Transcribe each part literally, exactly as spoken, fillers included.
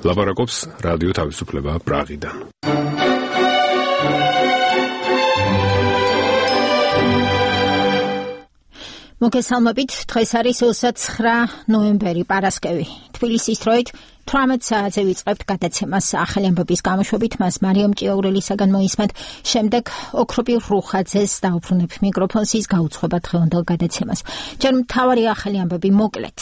ლაპარაკობს რადიო თავისუფლება პრაღიდან. მოგესალმებით, დღეს არის ოცდაცხრა ნოემბერი, პარასკევი. თბილისის დროით თვრამეტ საათზე ვიწყებთ გადაცემას ახალი ამბების გამოშვებით, მას მარიამ ჭიაურელისაგან მოისმენთ. შემდეგ ოქროპირ რუხაძეს დაუბრუნებ მიკროფონს, ის გაუძღვება დღევანდელ გადაცემას. ჯერ მთავარი ახალი ამბები მოკლედ.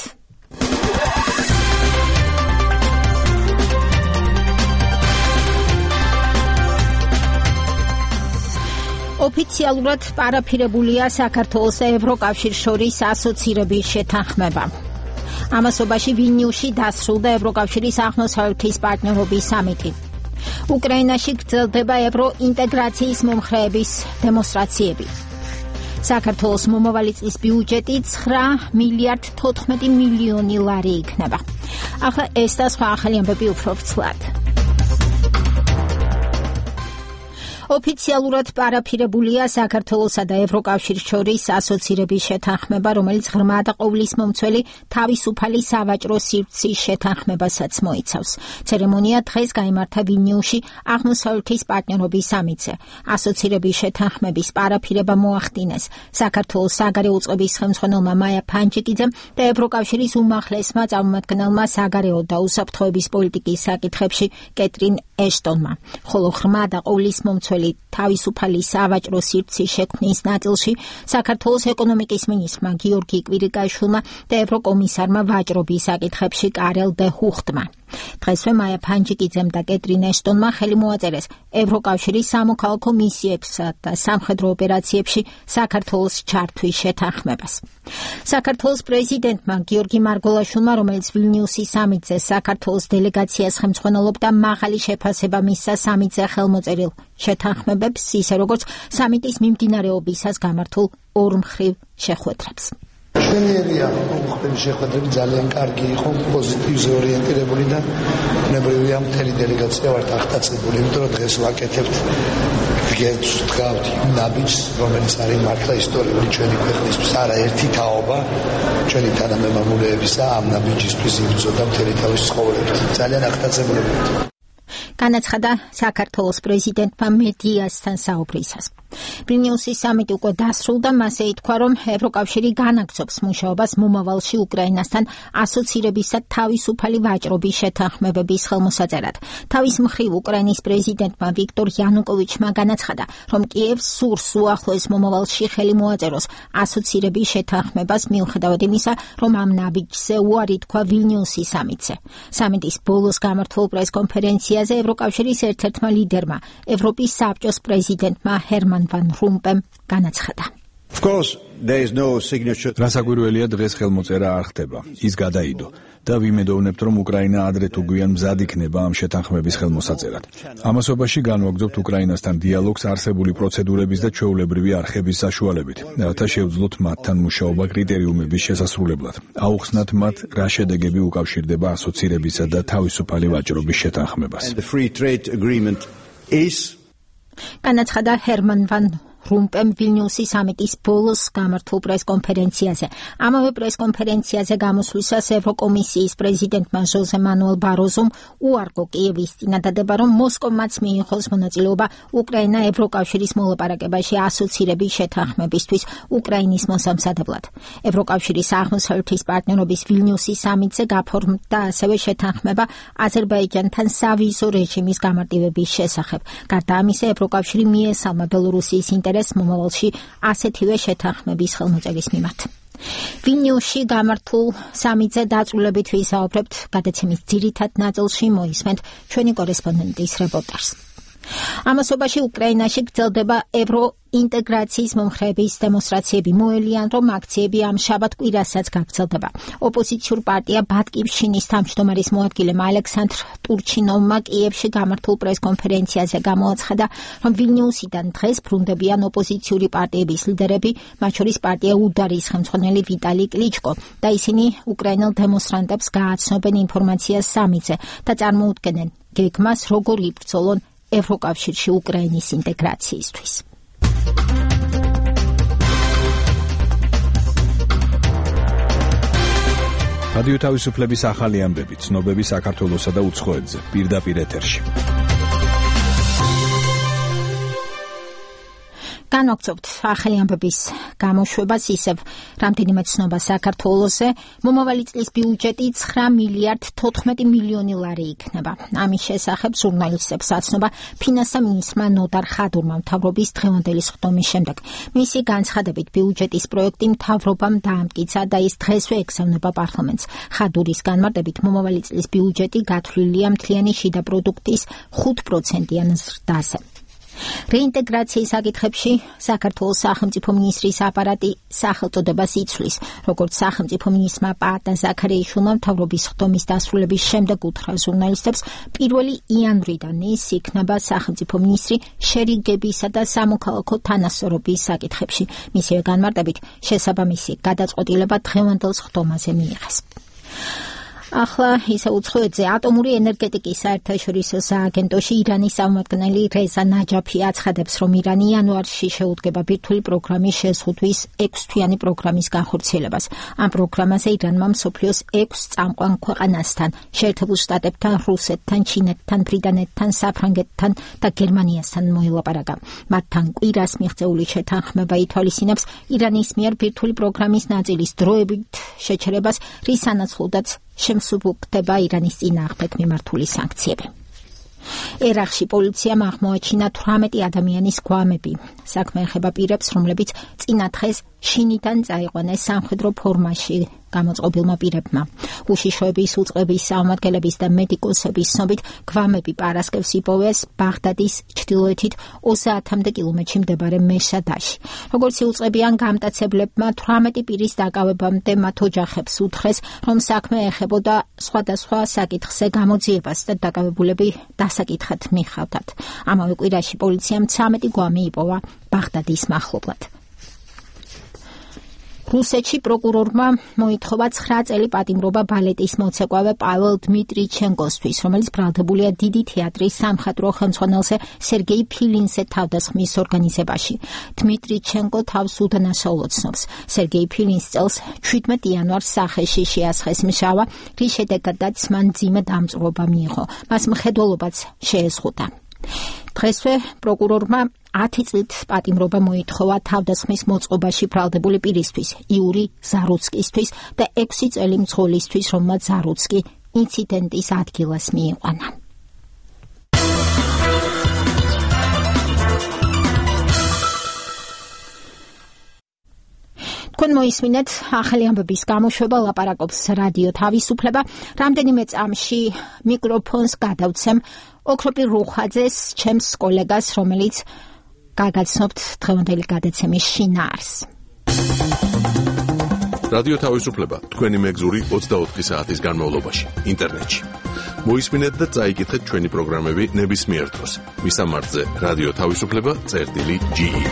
ოფიციალურად პარაფირებულია საქართველოს და ევროკავშირის შორის ასოცირების შეთანხმება. ამასობაში ვილნიუსში დასრულდა ევროკავშირის აღმოსავლეთის პარტნიორობის სამიტი. უკრაინაში გრძელდება ევროინტეგრაციის მომხრეების დემონსტრაციები. საქართველოს მომავალი წლის ბიუჯეტი ცხრა მილიარდ თოთხმეტი მილიონი ლარი იქნება. ახლა ეს და სხვა ახალი ამბები უფრო ვრცლად. ოფიციალურად პარაფირებულია საქართველოსა და ევროკავშირის შორის ასოცირების შეთანხმება, რომელიც ღრმა და ყოვლისმომცველი თავისუფალი სავაჭრო სივრცის შეთანხმებასაც მოიცავს. ცერემონია დღეს გაიმართა ვილნიუსში აღმოსავლეთის პარტნიორობის სამიტზე. ასოცირების შეთანხმების პარაფირება მოახდინეს საქართველოს საგარეო წყობის ხელმძღვანელმა მაია ფანჯიკიძემ და ევროკავშირის უმაღლესმა წარმომადგენელმა საგარეო და უსაფრთხოების პოლიტიკის საკითხებში კეტრინ ეშტონმა. ხოლო ღრმა და ყოვლისმომცველი თავისუფალი სავაჭრო სივრცის შექმნის ნაწილში საქართველოს ეკონომიკის მინისტრმა გიორგი კვირიკაშვილმა და ევროკომისარმა ვაჭრობის საკითხებში კარელ დე ჰუხტმა. დღესვე მაია ფანჯიკიძემ და კეტრინ ეშტონმა ხელი მოაწერეს ევროკავშირის სამოქალაქო მისიებსა და სამხედრო ოპერაციებში საქართველოს ჩართვის შეთანხმებას. საქართველოს პრეზიდენტმა გიორგი მარგველაშვილმა, რომელიც ვილნიუსის სამიტზე საქართველოს დელეგაციას ხელმძღვანელობდა, მაღალი შეფასება მისცა სამიტზე ხელმოწერილ შეთანხმებებს, ისე როგორც სამიტის მიმდინარეობისას გამართულ ორმხრივ შეხვედრებს. მშვენიერია, უხდები შეხვედრები ძალიან კარგი იყო, პოზიტივზე ორიენტირებული და ბუნებრივია მთელი დელეგაცია ვართ აღტაცებული, იმიტომ რომ დღეს ვაკეთებთ გერც ვდგავთ ნაბიჯს, რომელიც არის მართლა ისტორიული ჩვენი ქვეყნისთვის, არაერთი თაობა ჩვენი თანამემამულეებისა ამ ნაბიჯისთვის იბრძოდა მთელი თავის ცხოვრებით. ძალიან აღტაცებული ვართ. განაცხადა საქართველოს პრეზიდენტმა მედიასთან საუბრისას. ვილნიუსის სამიტი უკვე დასრულდა, მასე ითქვა, რომ ევროკავშირი განაგრძობს მუშაობას მომავალში უკრაინასთან ასოცირების და თავისუფალი ვაჭრობის შეთანხმებების ხელმოსაწერად. თავის მხრივ უკრაინის პრეზიდენტმა ვიქტორ იანუკოვიჩმა განაცხადა, რომ კიევს სურს უახლოეს მომავალში ხელი მოაწეროს ასოცირების შეთანხმებას, მიუხედავად იმისა, რომ ამ ნაბიჯზე უარი თქვა ვილნიუსის სამიტზე. სამიტის ბოლოს გამართულ პრესკონფერენციაზე ევროკავშირის ერთ-ერთმა ლიდერმა, ევროპის საბჭოს პრეზიდენტმა ჰერმან ვან რომპემ განაცხადა. რასაკვირველია, დღეს ხელმოწერა არ ხდება, ის გადაიდო და ვიმედოვნებთ, რომ უკრაინა ადრე თუ გვიან მზად იქნება ამ შეთანხმების ხელმოსაწერად. ამასობაში განვაგრძობთ უკრაინასთან დიალოგს არსებული პროცედურების და ჩვეულებრივი არხების საშუალებით, რათა შევძლოთ მათთან მუშაობა კრიტერიუმების შესასრულებლად. აუხსნათ მათ, რა შედეგები უკავშირდება ასოცირებისა და თავისუფალი ვაჭრობის შეთანხმებას. განაცხადა ჰერმან ვან რომპემ ვილნიუსის სამიტის ბოლოს გამართულ პრესკონფერენციაზე. ამავე პრესკონფერენციაზე გამოსვლისას ევროკომისიის პრეზიდენტმა ჟოზე მანუელ ბაროზომ უარყო კიევის წინადადება, რომ მოსკოვმაც მიიღოს მონაწილეობა უკრაინა ევროკავშირის მოლაპარაკებაში ასოცირების შეთანხმებისთვის უკრაინის მოსამზადებლად. ევროკავშირის აღმოსავლეთის პარტნიორობის ვილნიუსის სამიტზე გაფორმდა ასევე შეთანხმება აზერბაიჯანთან სავიზო რეჟიმის გამარტივების შესახებ. გარდა ამისა, ევროკავშირი მიესალმა ბელორუსიის ინტერესს მომავალში ასეთივე შეთანხმების ხელმოწერის მიმართ. ვილნიუსში გამართულ სამიტზე დაწვრილებით ვისაუბრებთ გადაცემის ძირითად ნაწილში, მოისმენთ ჩვენი კორესპონდენტის რეპორტაჟს. ამასობაში უკრაინაში გრძელდება ევროინტეგრაციის მომხრეების დემონსტრაციები. მოელიან, რომ აქციები ამ შაბათ-კვირასაც გაგრძელდება. ოპოზიციურ პარტია ბატკივშინის თავმჯდომარის მოადგილემ ალექსანდრ ტურჩინოვმა კიევში გამართულ პრესკონფერენციაზე გამოაცხადა, რომ ვილნიუსიდან დღეს ბრუნდებიან ოპოზიციური პარტიების ლიდერები, მათ შორის პარტია უდარის ხელმძღვანელი ვიტალი კლიჩკო და ისინი უკრაინელ დემონსტრანტებს გააცნობენ ინფორმაციას სამიტზე და წარმოუდგენენ გეგმას, როგორ იბრძოლონ ევროკავშირში უკრაინის ინტეგრაციისთვის. რადიო თავისუფლების ახალი ამბები, ცნობები საქართველოსა და უცხოეთზე, პირდაპირ ეთერში. განვაგრძობთ ახალი ამბების გამოშვებას, ისევ რამდენიმე ცნობა საქართველოსზე. მომავალი წლის ბიუჯეტი ცხრა მილიარდ თოთხმეტი მილიონი ლარი იქნება. ამის შესახებ ჟურნალისტებს აცნობა ფინანსთა მინისტრმა ნოდარ ხადურმა მთავრობის დღევანდელი სხდომის შემდეგ. მისი განცხადებით, ბიუჯეტის პროექტი მთავრობამ დაამტკიცა და ის დღესვე ეგზავნება პარლამენტს. ხადურის განმარტებით, მომავალი წლის ბიუჯეტი გათვლილია მთლიანი შიდა პროდუქტის ხუთ პროცენტიან ზრდაზე. რეინტეგრაციის საკითხებში საქართველოს სახელმწიფო მინისტრის აპარატი სახელწოდებას იცვლის. როგორც სახელმწიფო მინისტრმა პაატა ზაქარიაშვილმა მთავრობის სხდომის დასრულების შემდეგ უთხრა ჟურნალისტებს, პირველი იანვრიდან ის იქნება სახელმწიფო მინისტრი შერიგებისა და სამოქალაქო თანასწორობის საკითხებში. მისივე განმარტებით, შესაბამისი გადაწყვეტილება დღევანდელ სხდომაზე მიიღეს. ახლა ისე უცხოეთზე ატომური ენერგეტიკის საერთაშორისო სააგენტოში ირანის წარმომადგენელი რეზა ნაჯაფი აცხადებს, რომ ირანი იანვარში შეუდგება ბირთვული პროგრამის შეზღუდვის ექვსთვიანი პროგრამის განხორციელებას. ამ პროგრამაზე ირანმა მსოფლიოს ექვს წამყვან ქვეყანასთან, შეერთებულ შტატებთან, რუსეთთან, ჩინეთთან, ბრიტანეთთან, საფრანგეთთან და გერმანიასთან მოელაპარაკა. მათთან კვირას მიღწეული შეთანხმება ითვალისწინებს ირანის მიერ ბირთვული პროგრამის ნაწილის დროებით შეჩერებას, რის სანაცვლოდაც შემსუბუქდება ირანის წინააღმდეგ მიმართული სანქციები. ერაყში პოლიციამ აღმოაჩინა თვრამეტი ადამიანის გვამები. საქმე ეხება პირებს, რომლებიც წინა დღეს შინიდან წაიყვანეს სამხედრო ფორმაში გამოწყობილმა პირებმა. უშიშროების უწყების წარმომადგენლების და მედიკოსების ცნობით, გვამები პარასკევს იპოვეს ბაღდადის ჩრდილოეთით ოცდაათამდე კილომეტრში მდებარე მეშადაში. როგორც იუწყებიან გამტაცებლებმა, თვრამეტი პირის დაკავებამდე მათ ოჯახებს უთხრეს, რომ საქმე ეხებოდა სხვადასხვა საკითხზე გამოძიებას და დაკავებულები დასაკითხად მიხავდათ. ამავე კვირაში პოლიციამ ცამეტი გვამი იპოვა ბაღდადის მახლობლად. რუსეთში პროკურორმა მოითხოვა ცხრა წელი პატიმრობა ბალეტის მოცეკვავე პაվել დმიტრიჩენკოსთვის, რომელიც ბრალდებულია დიდი თეატრის სამხატვრო ხელმძღვანელზე სერგეი ფილინზე თავდასხმის ორგანიზებაში. დმიტრიჩენკო თავს უდანაშაულოდ ცნობს. სერგეი ფილინს წელს შვიდმეტ იანვარს სახეში შეასხეს მჟავა, რის შედეგადაც მან მძიმე დამწვრობა მიიღო. მას მხედველობაც შეეზღუდა. დღესვე პროკურორმა ათი წლით პატიმრობა მოითხოვა თავდასხმის მოწყობაში ბრალდებული პირისთვის, იური ზარუცკისთვის და ექვსი წელი მძღოლისთვის, რომელმაც ზარუცკი ინციდენტის ადგილას მიიყვანა. თქვენ მოისმინეთ ახალი ამბების გამოშვება, ლაპარაკობს რადიო თავისუფლება. რამდენიმე წამში მიკროფონს გადავცემ ოქროპირ რუხაძეს, ჩემს კოლეგას, რომელიც გაგაცნობთ დღევანდელი გადაცემის შინაარს. რადიო თავისუფლება თქვენი მეგზური ოცდაოთხი საათის განმავლობაში ინტერნეტში. მოისმინეთ და წაიკითხეთ ჩვენი პროგრამები ნებისმიერ დროს. მისამართზე რადიო თავისუფლება წერტილი ჯი ი.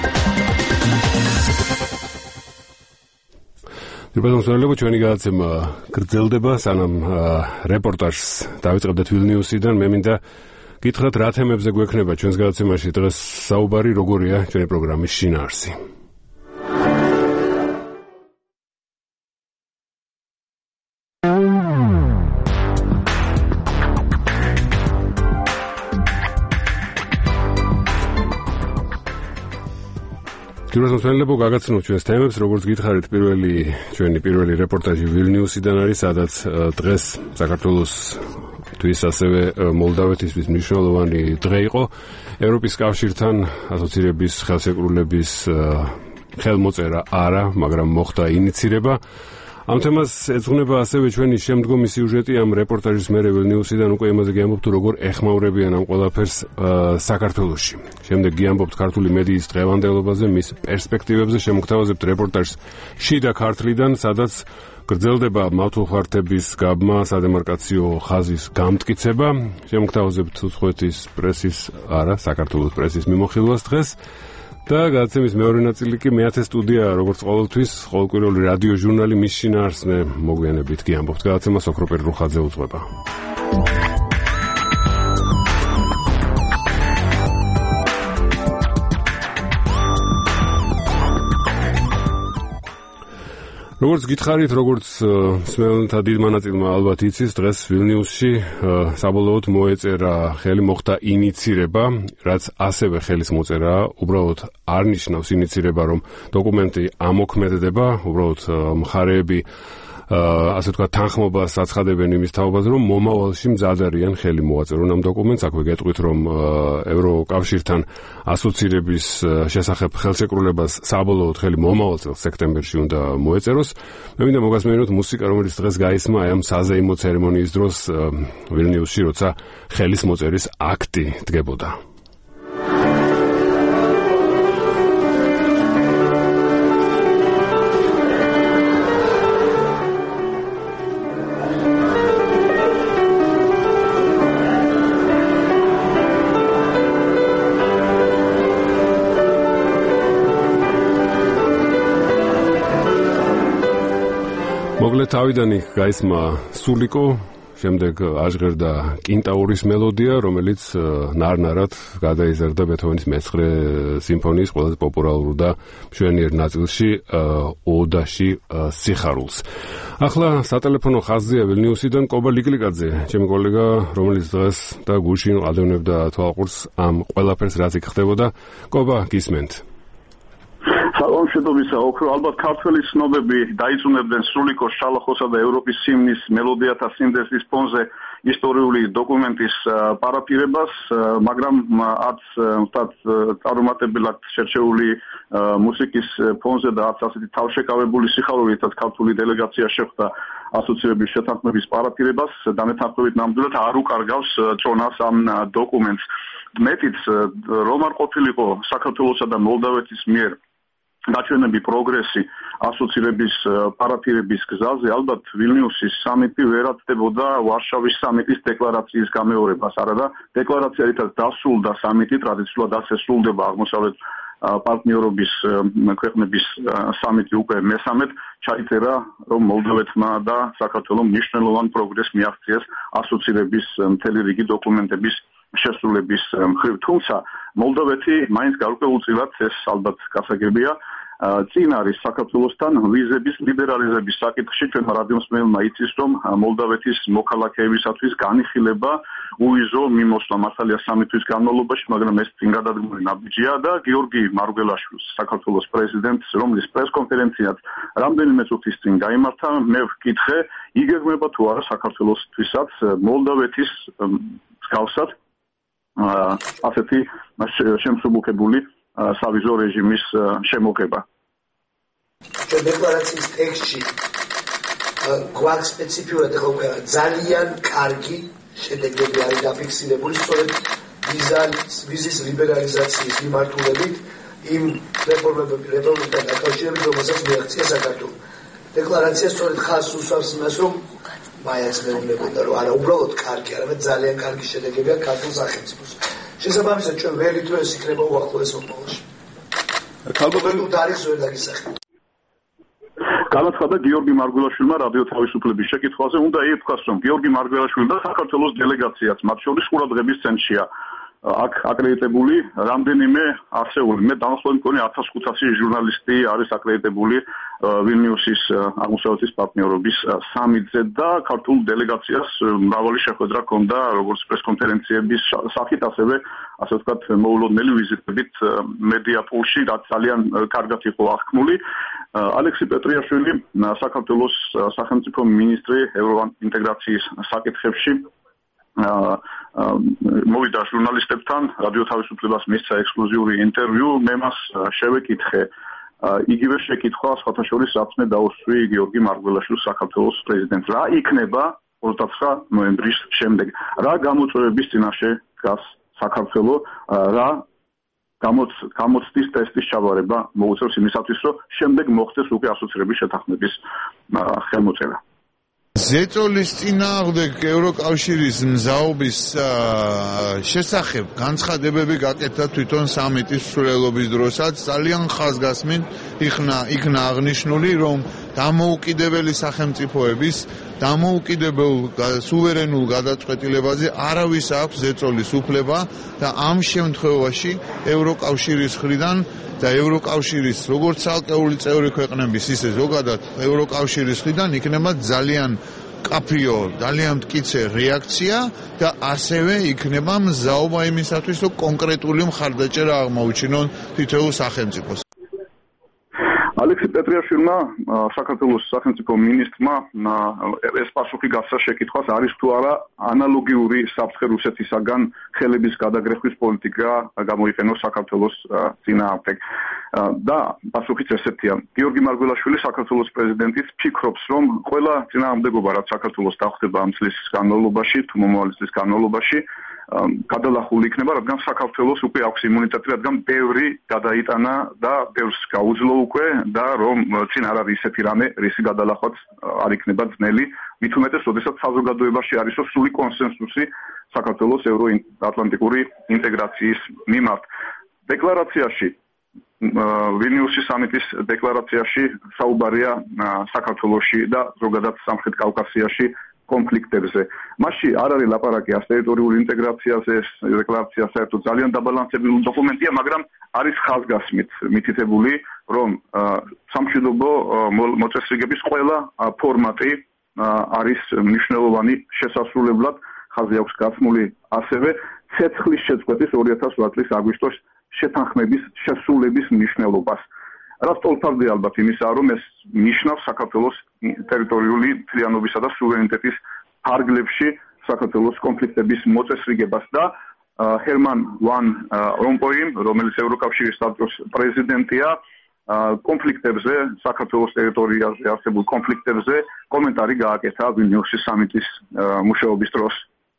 დიბატონსოლებო, ჩვენი გადაცემა გრძელდება, სანამ რეპორტაჟს დავიწყებდეთ ვილნიუსიდან. მე მინდა გითხრათ, რა თემებზე გვექნება ჩვენს გადაცემაში დღეს საუბარი, როგორია ჩვენი პროგრამის შინაარსი. დიბატონსოლებო, გაგაცნობთ ჩვენს თემებს, როგორც გითხარით, პირველი ჩვენი პირველი რეპორტაჟი ვილნიუსიდან არის, სადაც დღეს საქართველოს თვის ასევე მოლდავეთისთვის მნიშვნელოვანი დღე იყო. ევროპის კავშირთან ასოცირების ხელშეკრულების ხელმოწერა არა, მაგრამ მოხდა ინიცირება. ამ თემას ეძღვნება ასევე ჩვენი შემდგომი სიუჟეტი. ამ რეპორტაჟის მერე ვილნიუსიდან უკვე იმაზე გიამბობთ, როგორ ეხმაურებიან ამ ყველაფერს საქართველოში. შემდეგ გიამბობთ ქართული მედიის დღევანდელობაზე, მის პერსპექტივებზე, შემოგთავაზებთ რეპორტაჟს შიდა ქართლიდან, სადაც გრძელდება მავთულხართების გაბმა, სადემარკაციო ხაზის გამტკიცება. შემოგთავაზებთ უცხოეთის პრესის, არა, საქართველოს პრესის მიმოხილვას დღეს. და გადაცემის მეორე ნაწილი კი მეათე სტუდია, როგორც ყოველთვის, ყოველკვირეული რადიო ჟურნალი მის შინაარსს მე მოგვიანებით გიამბობთ. გადაცემას ოქროპირ რუხაძე უძღვება. როგორც გითხარით, როგორც მსმენელთა დიდ მონაწილემა ალბათ იცის, დღეს ვილნიუსში საბოლოოდ მოეწერა ხელი, მოხდა ინიცირება, რაც ასევე ხელის მოწერაა, უბრალოდ არ ნიშნავს ინიცირება, რომ დოკუმენტი ამოქმედდება, უბრალოდ მხარეები ასე ვთქვათ, თანხმობას აცხადებენ იმის თაობაზე, რომ მომავალში მზად არიან ხელი მოაწერონ ამ დოკუმენტს. აქვე გეტყვით, რომ ევროკავშირთან ასოცირების შესახებ ხელშეკრულებას საბოლოოდ ხელი მომავალ წელს სექტემბერში უნდა მოეწეროს. მე მინდა მოგასმენოთ მუსიკა, რომელიც დღეს გაისმა აი ამ საზეიმო ცერემონიის დროს ვილნიუსში, როცა ხელის მოწერის აქტი დგებოდა. მოკლედ თავიდან გაისმა სულიკო, შემდეგ აჟღერდა კინტაურის მელოდია, რომელიც ნარ-ნარად გადაიზარდა ბეთჰოვენის მეცხრე სიმფონიის ყველაზე პოპულარულ და მშვენიერ ნაწილში, ოდაში სიხარულს. ახლა სატელეფონო ხაზია ვილნიუსიდან კობა ლიკლიკაძე, ჩემი კოლეგა, რომელიც დღეს და გუშინ ადევნებდა თვალყურს ამ ყველაფერს, რაც იქ ხდებოდა. კობა, გისმენთ. სალამშეთობისა, ოქრო ალბათ ქართველი ცნობები დაიწუნებდნენ სულიკო შალახოსა და ევროპის სიმნის მელოდიათა სინდესის ფონზე ისტორიული დოკუმენტის პარაფირებას, მაგრამ არც ვთქვათ წარუმატებლად შერჩეული მუსიკის ფონზე და არც ასეთი თავშეკავებული სიხარულითაც ქართული დელეგაცია შეხვდა ასოცირების შეთანხმების პარაფირებას, დამეთანხმებით ნამდვილად არ უკარგავს წონას ამ დოკუმენტს. მეტიც რომ არ ყოფილიყო საქართველოსა და მოლდავეთის მიერ გაჩვენები პროგრესი ასოცირების პარაფირების გზაზე, ალბათ ვილნიუსის სამიტი ვერ აცდებოდა ვარშავის სამიტის დეკლარაციის გამეორებას, არადა დეკლარაცია რითაც დასრულდა სამიტი, ტრადიციულად ასე სრულდება აღმოსავლეთ პარტნიორობის ქვეყნების სამიტი უკვე მესამედ, ჩაიწერა, რომ მოლდოვეთმა და საქართველომ მნიშვნელოვან პროგრესს მიაღწიეს ასოცირების მთელი რიგი დოკუმენტების შესრულების მხრივ. თუმცა მოლდოვეთი მაინც გარკვეულწილად, ეს ალბათ გასაგებია, წინ არის საქართველოსთან ვიზების ლიბერალიზების საკითხში. ჩვენმა რადიომსმენელმა იცის, რომ მოლდოვეთის მოქალაქეებისათვის განიხილება უვიზო მიმოსვლა მართალია სამი თვის განმავლობაში, მაგრამ ეს წინ გადადგმული ნაბიჯია და გიორგი მარგველაშვილს, საქართველოს პრეზიდენტს, რომლის პრესკონფერენციაც რამდენიმე წუთის წინ გაიმართა, მე ვკითხე, იგეგმება თუ არა საქართველოსთვისაც მოლდოვეთის მსგავსად ასეთი შემსუბუქებული სავიზო რეჟიმის შემოღება. დეკლარაციის ტექსტში გვაქვს სპეციფიურად ძალიან კარგი შედეგები არის დაფიქსირებული სწორედ ვიზის ლიბერალიზაციის მიმართულებით იმ რეფორმებთან დაკავშირებით, რომელსაც მიაღწია საქართველო. დეკლარაცია სწორედ ხაზს უსვამს იმას, რომ მაინც მეუბნებოდა, რომ არა უბრალოდ კარგი, არამედ ძალიან კარგი შედეგებია ქართულ სახელმწიფოს. შესაბამისად, ჩვენ ვერით რომ ეს იქნება უახლოეს მომავალში. ქალბატონი თარიღს ვერ დაგისახეთ. განაცხადა გიორგი მარგველაშვილმა რადიო თავისუფლების შეკითხვაზე, უნდა ითქვას, რომ გიორგი მარგველაშვილი და საქართველოს დელეგაციაც მათ შორის ყურადღების ცენტრშია. აქ აკრედიტებული რამდენიმე ასეული, მე დამახლოვი მგონი ათას ხუთასი ჟურნალისტი არის აკრედიტებული ვილნიუსის აღმოსავლეთის პარტნიორობის სამიტზე და ქართულ დელეგაციას მრავალი შეხვედრა ჰქონდა როგორც პრესკონფერენციების სახით, ასევე ასე ვთქვათ მოულოდნელი ვიზიტებით მედია პულში, რაც ძალიან კარგად იყო აღქმული. ალექსი პეტრიაშვილი, საქართველოს სახელმწიფო მინისტრი ევროინტეგრაციის საკითხებში, მოვიდა ჟურნალისტებთან, რადიო თავისუფლებას მისცა ექსკლუზიური ინტერვიუ, მე მას შევეკითხე იგივე შეკითხვა, სხვათა შორის რაც მე დაუსვი გიორგი მარგველაშვილს საქართველოს პრეზიდენტს. რა იქნება ოცდათხი ნოემბრის შემდეგ? რა გამოწვევების წინაშე დგას საქართველო? რა გამოცდის ტესტის ჩაბარება მოუწევს იმისათვის, რომ შემდეგ მოხდეს უკვე ასოცირების შეთანხმების ხელმოწერა? ზეწოლის წინააღმდეგ ევროკავშირის მზაობის შესახებ განცხადებები გაკეთდა თვითონ სამიტის მსვლელობის დროსაც. ძალიან ხაზგასმით იქნა იქნა აღნიშნული, რომ დამოუკიდებელი სახელმწიფოების დამოუკიდებელ სუვერენულ გადაწყვეტილებაზე არავის აქვს ზეწოლის უფლება და ამ შემთხვევაში ევროკავშირის მხრიდან და ევროკავშირის როგორც ცალკეული წევრი ქვეყნების ისე ზოგადად ევროკავშირის მხრიდან იქნება ძალიან კაფიო, ძალიან მტკიცე რეაქცია და ასევე იქნება მზაობა იმისათვის, რომ კონკრეტული მხარდაჭერა აღმოუჩინონ თითოეულ სახელმწიფოს. ალექსი პეტრიაშვილმა საქართველოს სახელმწიფო მინისტრმა ეს პასუხი გასცა შეკითხვას, არის თუ არა ანალოგიური საფრთხე რუსეთისაგან ხელების გადაგრეხვის პოლიტიკა გამოიყენოს საქართველოს წინააღმდეგ. და პასუხიც ესეთია. გიორგი მარგველაშვილი საქართველოს პრეზიდენტიც ფიქრობს, რომ ყველა წინააღმდეგობა რაც საქართველოს დახვდება ამ წლის განმავლობაში, თუ მომავალი წლის განმავლობაში, გადალახული იქნება, რადგან საქართველოს უკვე აქვს იმუნიტეტი, რადგან ბევრი გადაიტანა და ბევრს გაუძლო უკვე და რომ წინ არ არის ისეთი რამე, რისი გადალახვაც არ იქნება ძნელი, მით უმეტეს, როდესაც საზოგადოებაში არის სრული კონსენსუსი საქართველოს ევროატლანტიკური ინტეგრაციის მიმართ. დეკლარაციაში ვილნიუსის სამიტის დეკლარაციაში საუბარია საქართველოში და ზოგადად სამხრეთ კავკასიაში კონფლიქტებზე. მასში არ არის ლაპარაკი ას ტერიტორიული ინტეგრაციაზე, ეს დეკლარაცია საერთოდ ძალიან დაბალანსებული დოკუმენტია, მაგრამ არის ხაზგასმით მითითებული, რომ სამშვიდობო მოწესრიგების ყველა ფორმატი არის მნიშვნელოვანი შესასრულებლად, ხაზი აქვს გაცმული ასევე ცეცხლის შეწყვეტის ორი ათას ოთხ წლის აგვისტოს შეთანხმების შესრულების მნიშვნელობას. რაც თოლფარდია ალბათ იმისაა, რომ ეს ნიშნავს საქართველოს ტერიტორიული მთლიანობისა და სუვერენიტეტის ფარგლებში საქართველოს კონფლიქტების მოწესრიგებას და ჰერმან ვან რომპოიმ, რომელიც ევროკავშირის საბჭოს პრეზიდენტია, კონფლიქტებზე, საქართველოს ტერიტორიაზე არსებულ კონფლიქტებზე კომენტარი გააკეთა ვილნიუსის სამიტის მუშაობის დროს.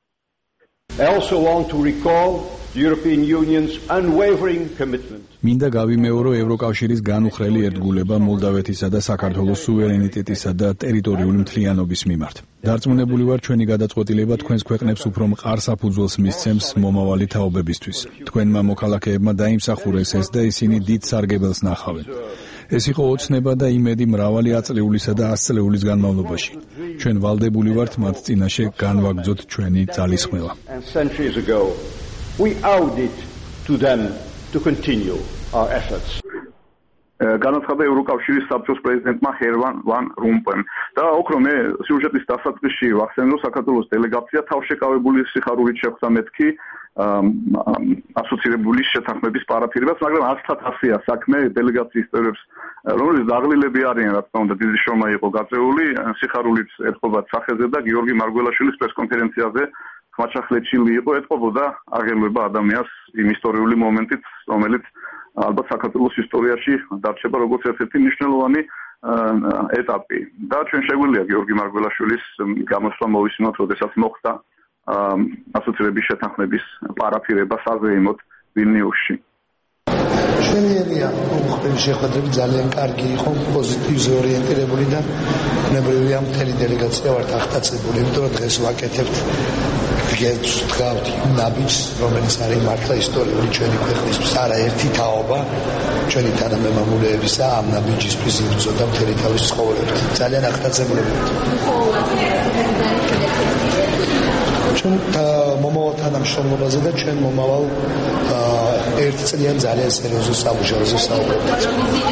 I also want to recall the European Union's unwavering commitment. მინდა გავიმეორო ევროკავშირის განუხრელი ერთგულება მოლდავეთისა და საქართველოს სუვერენიტეტისა და ტერიტორიული მთლიანობის მიმართ. დარწმუნებული ვარ, ჩვენი გადაწყვეტილება თქვენს ქვეყნებს უფრო მყარ საფუძველს მისცემს მომავალი თაობებისთვის. თქვენმა მოქალაქეებმა დაიმსახურეს ეს და ისინი დიდ სარგებელს ნახავენ. ეს იყო ოცნება და იმედი მრავალი აწლეულისა და ასწლეულის განმავლობაში. ჩვენ ვალდებული ვართ მათ წინაშე განვაგრძოთ ჩვენი ძალისხმევა. We owed it to them to continue our efforts. განაცხადა ევროკავშირის საბჭოს პრეზიდენტმა ჰერმან ვან რომპოიმ. და ოქრომე სიუჟეტის დასაწყისში ვახსენო საქართველოს დელეგაცია თავშეკავებული სიხარულით შეხვდა მეთქი ასოცირებული შეთანხმების პარაფირებას, მაგრამ ათას ასია საქმე დელეგაციის წევრებს, რომლის დაღლილები არიან, რა თქმა უნდა, დიდი შრომა იყო გაწეული, სიხარულით ეთყობათ სახეზე და გიორგი მარგველაშვილის პრესკონფერენციაზე ხმაჩახლეჩილი იყო, ეთყობოდა აღელვება ადამიანს იმ ისტორიული მომენტით, რომელიც ალბათ საქართველოს ისტორიაში დარჩება როგორც ერთ-ერთი მნიშვნელოვანი ეტაპი. და ჩვენ შეგვიძლია გიორგი მარგველაშვილის გამოსვლა მოვისმინოთ, როდესაც მოხდა ასოცირების შეთანხმების პარაფირება საზეიმოდ ვილნიუსში. შეერია უხდები შეხვედრები ძალიან კარგი იყო, პოზიტივზე ორიენტირებული და ნებრივია მთელი დელეგაცია ვართ აღტაცებული, იმიტომ რომ დღეს ვაკეთებთ გეცვთ ნაბიჯს, რომელიც არის მართლა ისტორიული ჩვენი ქვეყნისთვის, არაერთი თაობა ჩვენი თანამემამულეებისა ამ ნაბიჯისთვის იბრძოდა მთელი თავის ცხოვრებით. ძალიან აღტაცებული ვართ. ჩვენ მომავალ თანამშრომლობაზე და ჩვენ მომავალ ერთწლიან ძალიან სერიოზულ სამუშაოზე საუბრობთ.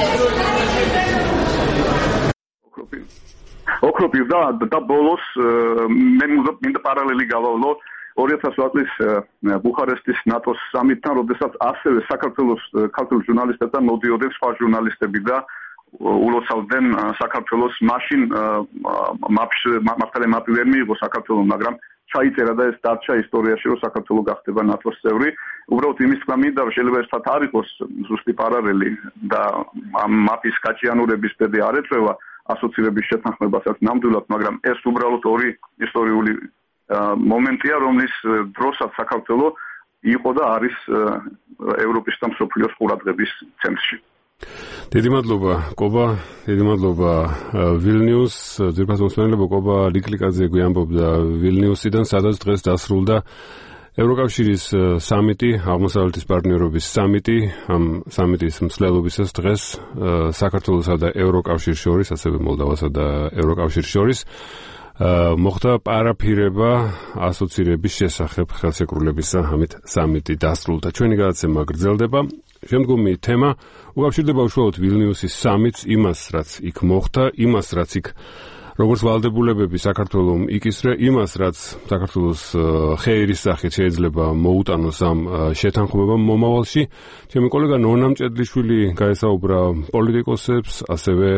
ოქროპირ და და ბოლოს მე მინდა პარალელი გავავლო ორი ათას ოთხ წლის ბუხარესტის ნატოს სამიტთან, როდესაც ასევე საქართველოს ქართული ჟურნალისტებთან მოდიოდნენ სხვა ჟურნალისტები და ულოცავდნენ საქართველოს მაშინ მართალია მაპი ვერ მიიღო საქართველოს, მაგრამ ჩაიწერა და ეს დარჩა ისტორიაში, რომ საქართველო გახდება ნატოს წევრი. უბრალოდ იმის თქმა მინდა, რომ შეიძლება ერთად არ იყოს ზუსტი პარალელი და ამ მაპის გაჭიანურების ბედი არ ეწევა ასოცირების შეთანხმებასაც ნამდვილად, მაგრამ ეს უბრალოდ ორი ისტორიული მომენტია, რომლის დროსაც საქართველო იყო და არის ევროპის და მსოფლიოს ყურადღების ცენტრში. დიდი მადლობა კობა, დიდი მადლობა ვილნიუს, ძირფას მოსმენელებო კობა ლიკლიკაძე გვიამბობდა ვილნიუსიდან, სადაც დღეს დასრულდა ევროკავშირის სამიტი, აღმოსავლეთის პარტნიორობის სამიტი, ამ სამიტის მსვლელობისას დღეს საქართველოსა და ევროკავშირის შორის, ასევე მოლდოვასა და ევროკავშირის შორის მოხდა პარაფირება ასოცირების შესახებ ხელშეკრულებისა, ამით სამიტი დასრულდა. ჩვენი გადაცემა გრძელდება. შემდგომი თემა უკავშირდება უშუალოდ ვილნიუსის სამიტს, იმას, რაც იქ მოხდა, იმას, რაც იქ როგორც ვალდებულებები საქართველოს იკისრა, იმას, რაც საქართველოს ხეირის სახით შეიძლება მოუტანოს ამ შეთანხმებამ მომავალში. ჩემი კოლეგა ნონა მჭედლიშვილი გაესაუბრა პოლიტიკოსებს, ასევე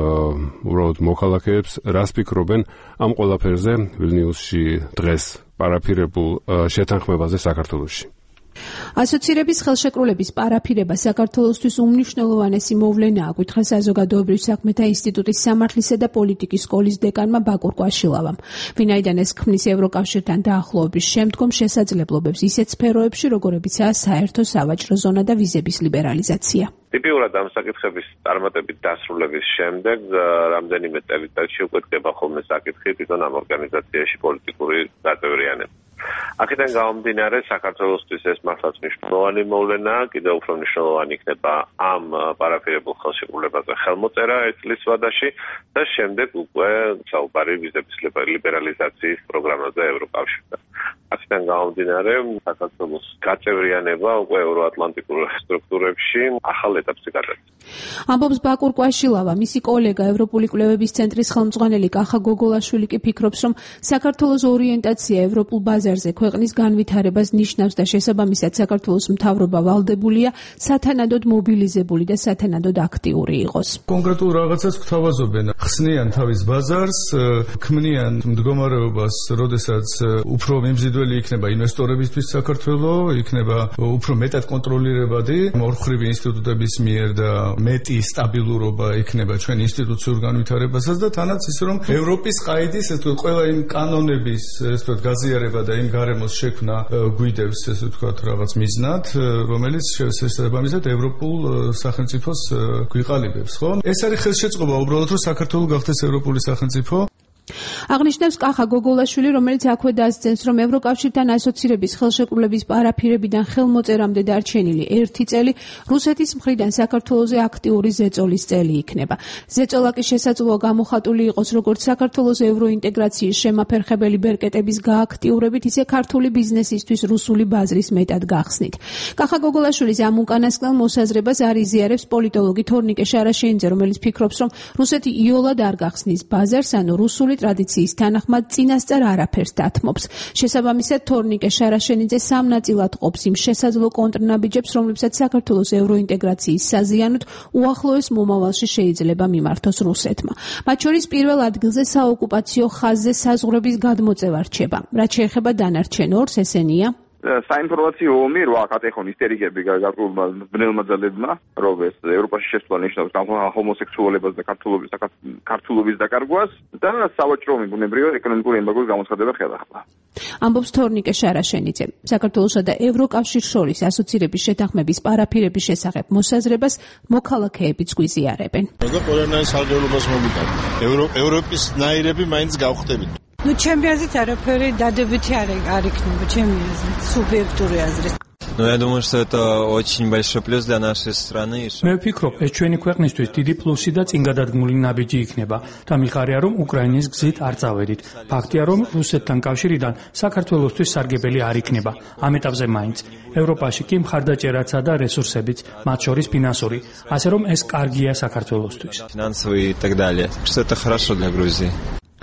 უბრალოდ მოქალაქეებს, რას ფიქრობენ ამ ყველაფერზე ვილნიუსში დღეს პარაფირებულ შეთანხმებაზე საქართველოში. ასოცირების ხელშეკრულების პარაფირება საქართველოსთვის უმნიშვნელოვანესი მოვლენაა, გითხრა საზოგადოებრივ საქმეთა ინსტიტუტის სამართლისა და პოლიტიკის სკოლის დეკანმა ბაკურ კვაშილავამ. ვინაიდან ეს ქმნის ევროკავშირთან დაახლოების შემდგომ შესაძლებლობებს ისეთ სფეროებში, როგორებიცაა საერთო სავაჭრო ზონა და ვიზების ლიბერალიზაცია. ტიპიურად ამ საკითხების წარმატებით დასრულების შემდეგ რამდენიმე წელიწადში უკვე დგება ხოლმე საკითხი თვითონ ამ ორგანიზაციაში პოლიტიკური გაწევრიანება. აქედან გამომდინარე, საქართველოსთვის ეს მართლაც მნიშვნელოვანი მოვლენაა, კიდევ უფრო მნიშვნელოვანი იქნება ამ პარაფირებულ ხელშეკრულებაზე ხელმოწერა ერთ წლის ვადაში და შემდეგ უკვე საუბარი ვიზების ლიბერალიზაციის პროგრამაზე ევროკავშირთან. აქედან გამომდინარე, საქართველოს გაწევრიანება უკვე ევროატლანტიკურ სტრუქტურებში ახალ ეტაპზე გადადის. ამბობს ბაკურ კვაშილავა, მისი კოლეგა ევროპული კვლევების ცენტრის ხელმძღვანელი კახა გოგოლაშვილი კი ფიქრობს, რომ საქართველოს ორიენტაცია ევროპულ ბაზარზე ქვეყნის განვითარებას ნიშნავს და შესაბამისად საქართველოს მთავრობა ვალდებულია სათანადოდ მობილიზებული და სათანადოდ აქტიური იყოს. კონკრეტულ რაღაცას გვთავაზობენ, ხსნიან თავის ბაზარს, ქმნიან მდგომარეობას, როდესაც უფრო მიმზიდველი იქნება ინვესტორებისთვის საქართველოს, იქნება უფრო მეტად კონტროლირებადი მორხრივი ინსტიტუტების მიერ და მეტი სტაბილურობა იქნება ჩვენ ინსტიტუციურ განვითარებასაც და თანაც ისე რომ ევროპის ყაიდის ეს ყველა იმ კანონების ეს თქო გაზიარება და იმ გარემოს შექმნა გვიდევს ესე ვთქვათ რაღაც მიზნად, რომელიც შესაბამისად ევროპულ სახელმწიფოს გვიყალიბებს, ხო? ეს არის ხელშეწყობა უბრალოდ რომ საქართველოს გახდეს ევროპული სახელმწიფო. აღნიშნავს კახა გოგოლაშვილი, რომელიც აქვე დასძენს, რომ ევროკავშირთან ასოცირების ხელშეკრულების პარაფირებიდან ხელმოწერამდე დარჩენილი ერთი წელი რუსეთის მხრიდან საქართველოზე აქტიური ზეწოლის წელი იქნება. ზეწოლა კი შესაძლოა გამოხატული იყოს როგორც საქართველოს ევროინტეგრაციის შემაფერხებელი ბერკეტების გააქტიურებით, ისე ქართული ბიზნესისთვის რუსული ბაზრის მეტად გახსნით. კახა გოგოლაშვილის ამ უკანასკნელ მოსაზრებას არ იზიარებს პოლიტოლოგი თორნიკე შარაშენიძე, რომელიც ფიქრობს, რომ რუსეთი იოლად არ გახსნის ბაზარს, ანუ რუსული ტრადიციის თანახმად წინასწარ არაფერს დათმობს. შესაბამისად, თორნიკე შარაშენიძე სამ ნაწილად ყოფს იმ შესაძლო კონტრნაბიჯებს, რომლებსაც საქართველოს ევროინტეგრაციის საზიანოდ უახლოეს მომავალში შეიძლება მიმართოს რუსეთმა. მათ შორის პირველ ადგილზე საოკუპაციო ხაზზე საზღვრების გადმოწევა რჩება. რაც შეეხება დანარჩენ ორს, ესენია საინფორმაციო ომი რა კატეხონ ისტერიკები გაგრულმა ბნელმა ძალებმა, რომ ეს ევროპაში შესვლა ნიშნავს ჰომოსექსუალობას და ქართულობის ქართულობის დაკარგვას და სავაჭრო მიგუნებრივად ეკონომიკური ემბარგოს გამოცხადება ხელახლა. ამბობს თორნიკე შარაშენიძე. საქართველოსა და ევროკავშირის შორის ასოცირების შეთანხმების პარაფირების შესახებ მოსაზრებას მოქალაქეებიც გვიზიარებენ. და ყველანაირ სარგებლობას მომიტანთ. ევროპის ნაირები მაინც გავხდებით. Ну, ჩემი აზრით არაფერი დადებითი არ იქნება, ჩემი აზრით, სუბიექტური აზრით. Ну, я думаю, что это очень большой плюс для нашей страны. მე ვფიქრობ, ეს ჩვენი ქვეყნისთვის დიდი პლუსი და წინგადადგმული ნაბიჯი იქნება. და მიხარია, რომ უკრაინის გზით არ წავედით. ფაქტია, რომ რუსეთთან კავშირიდან საქართველოსთვის სარგებელი არ იქნება. ამ ეტაპზე მაინც. ევროპაში კი მხარდაჭერაცა და რესურსებიც, მათ შორის ფინანსური. ასე რომ ეს კარგია საქართველოსთვის. Финансовые и так далее. Что это хорошо для Грузии.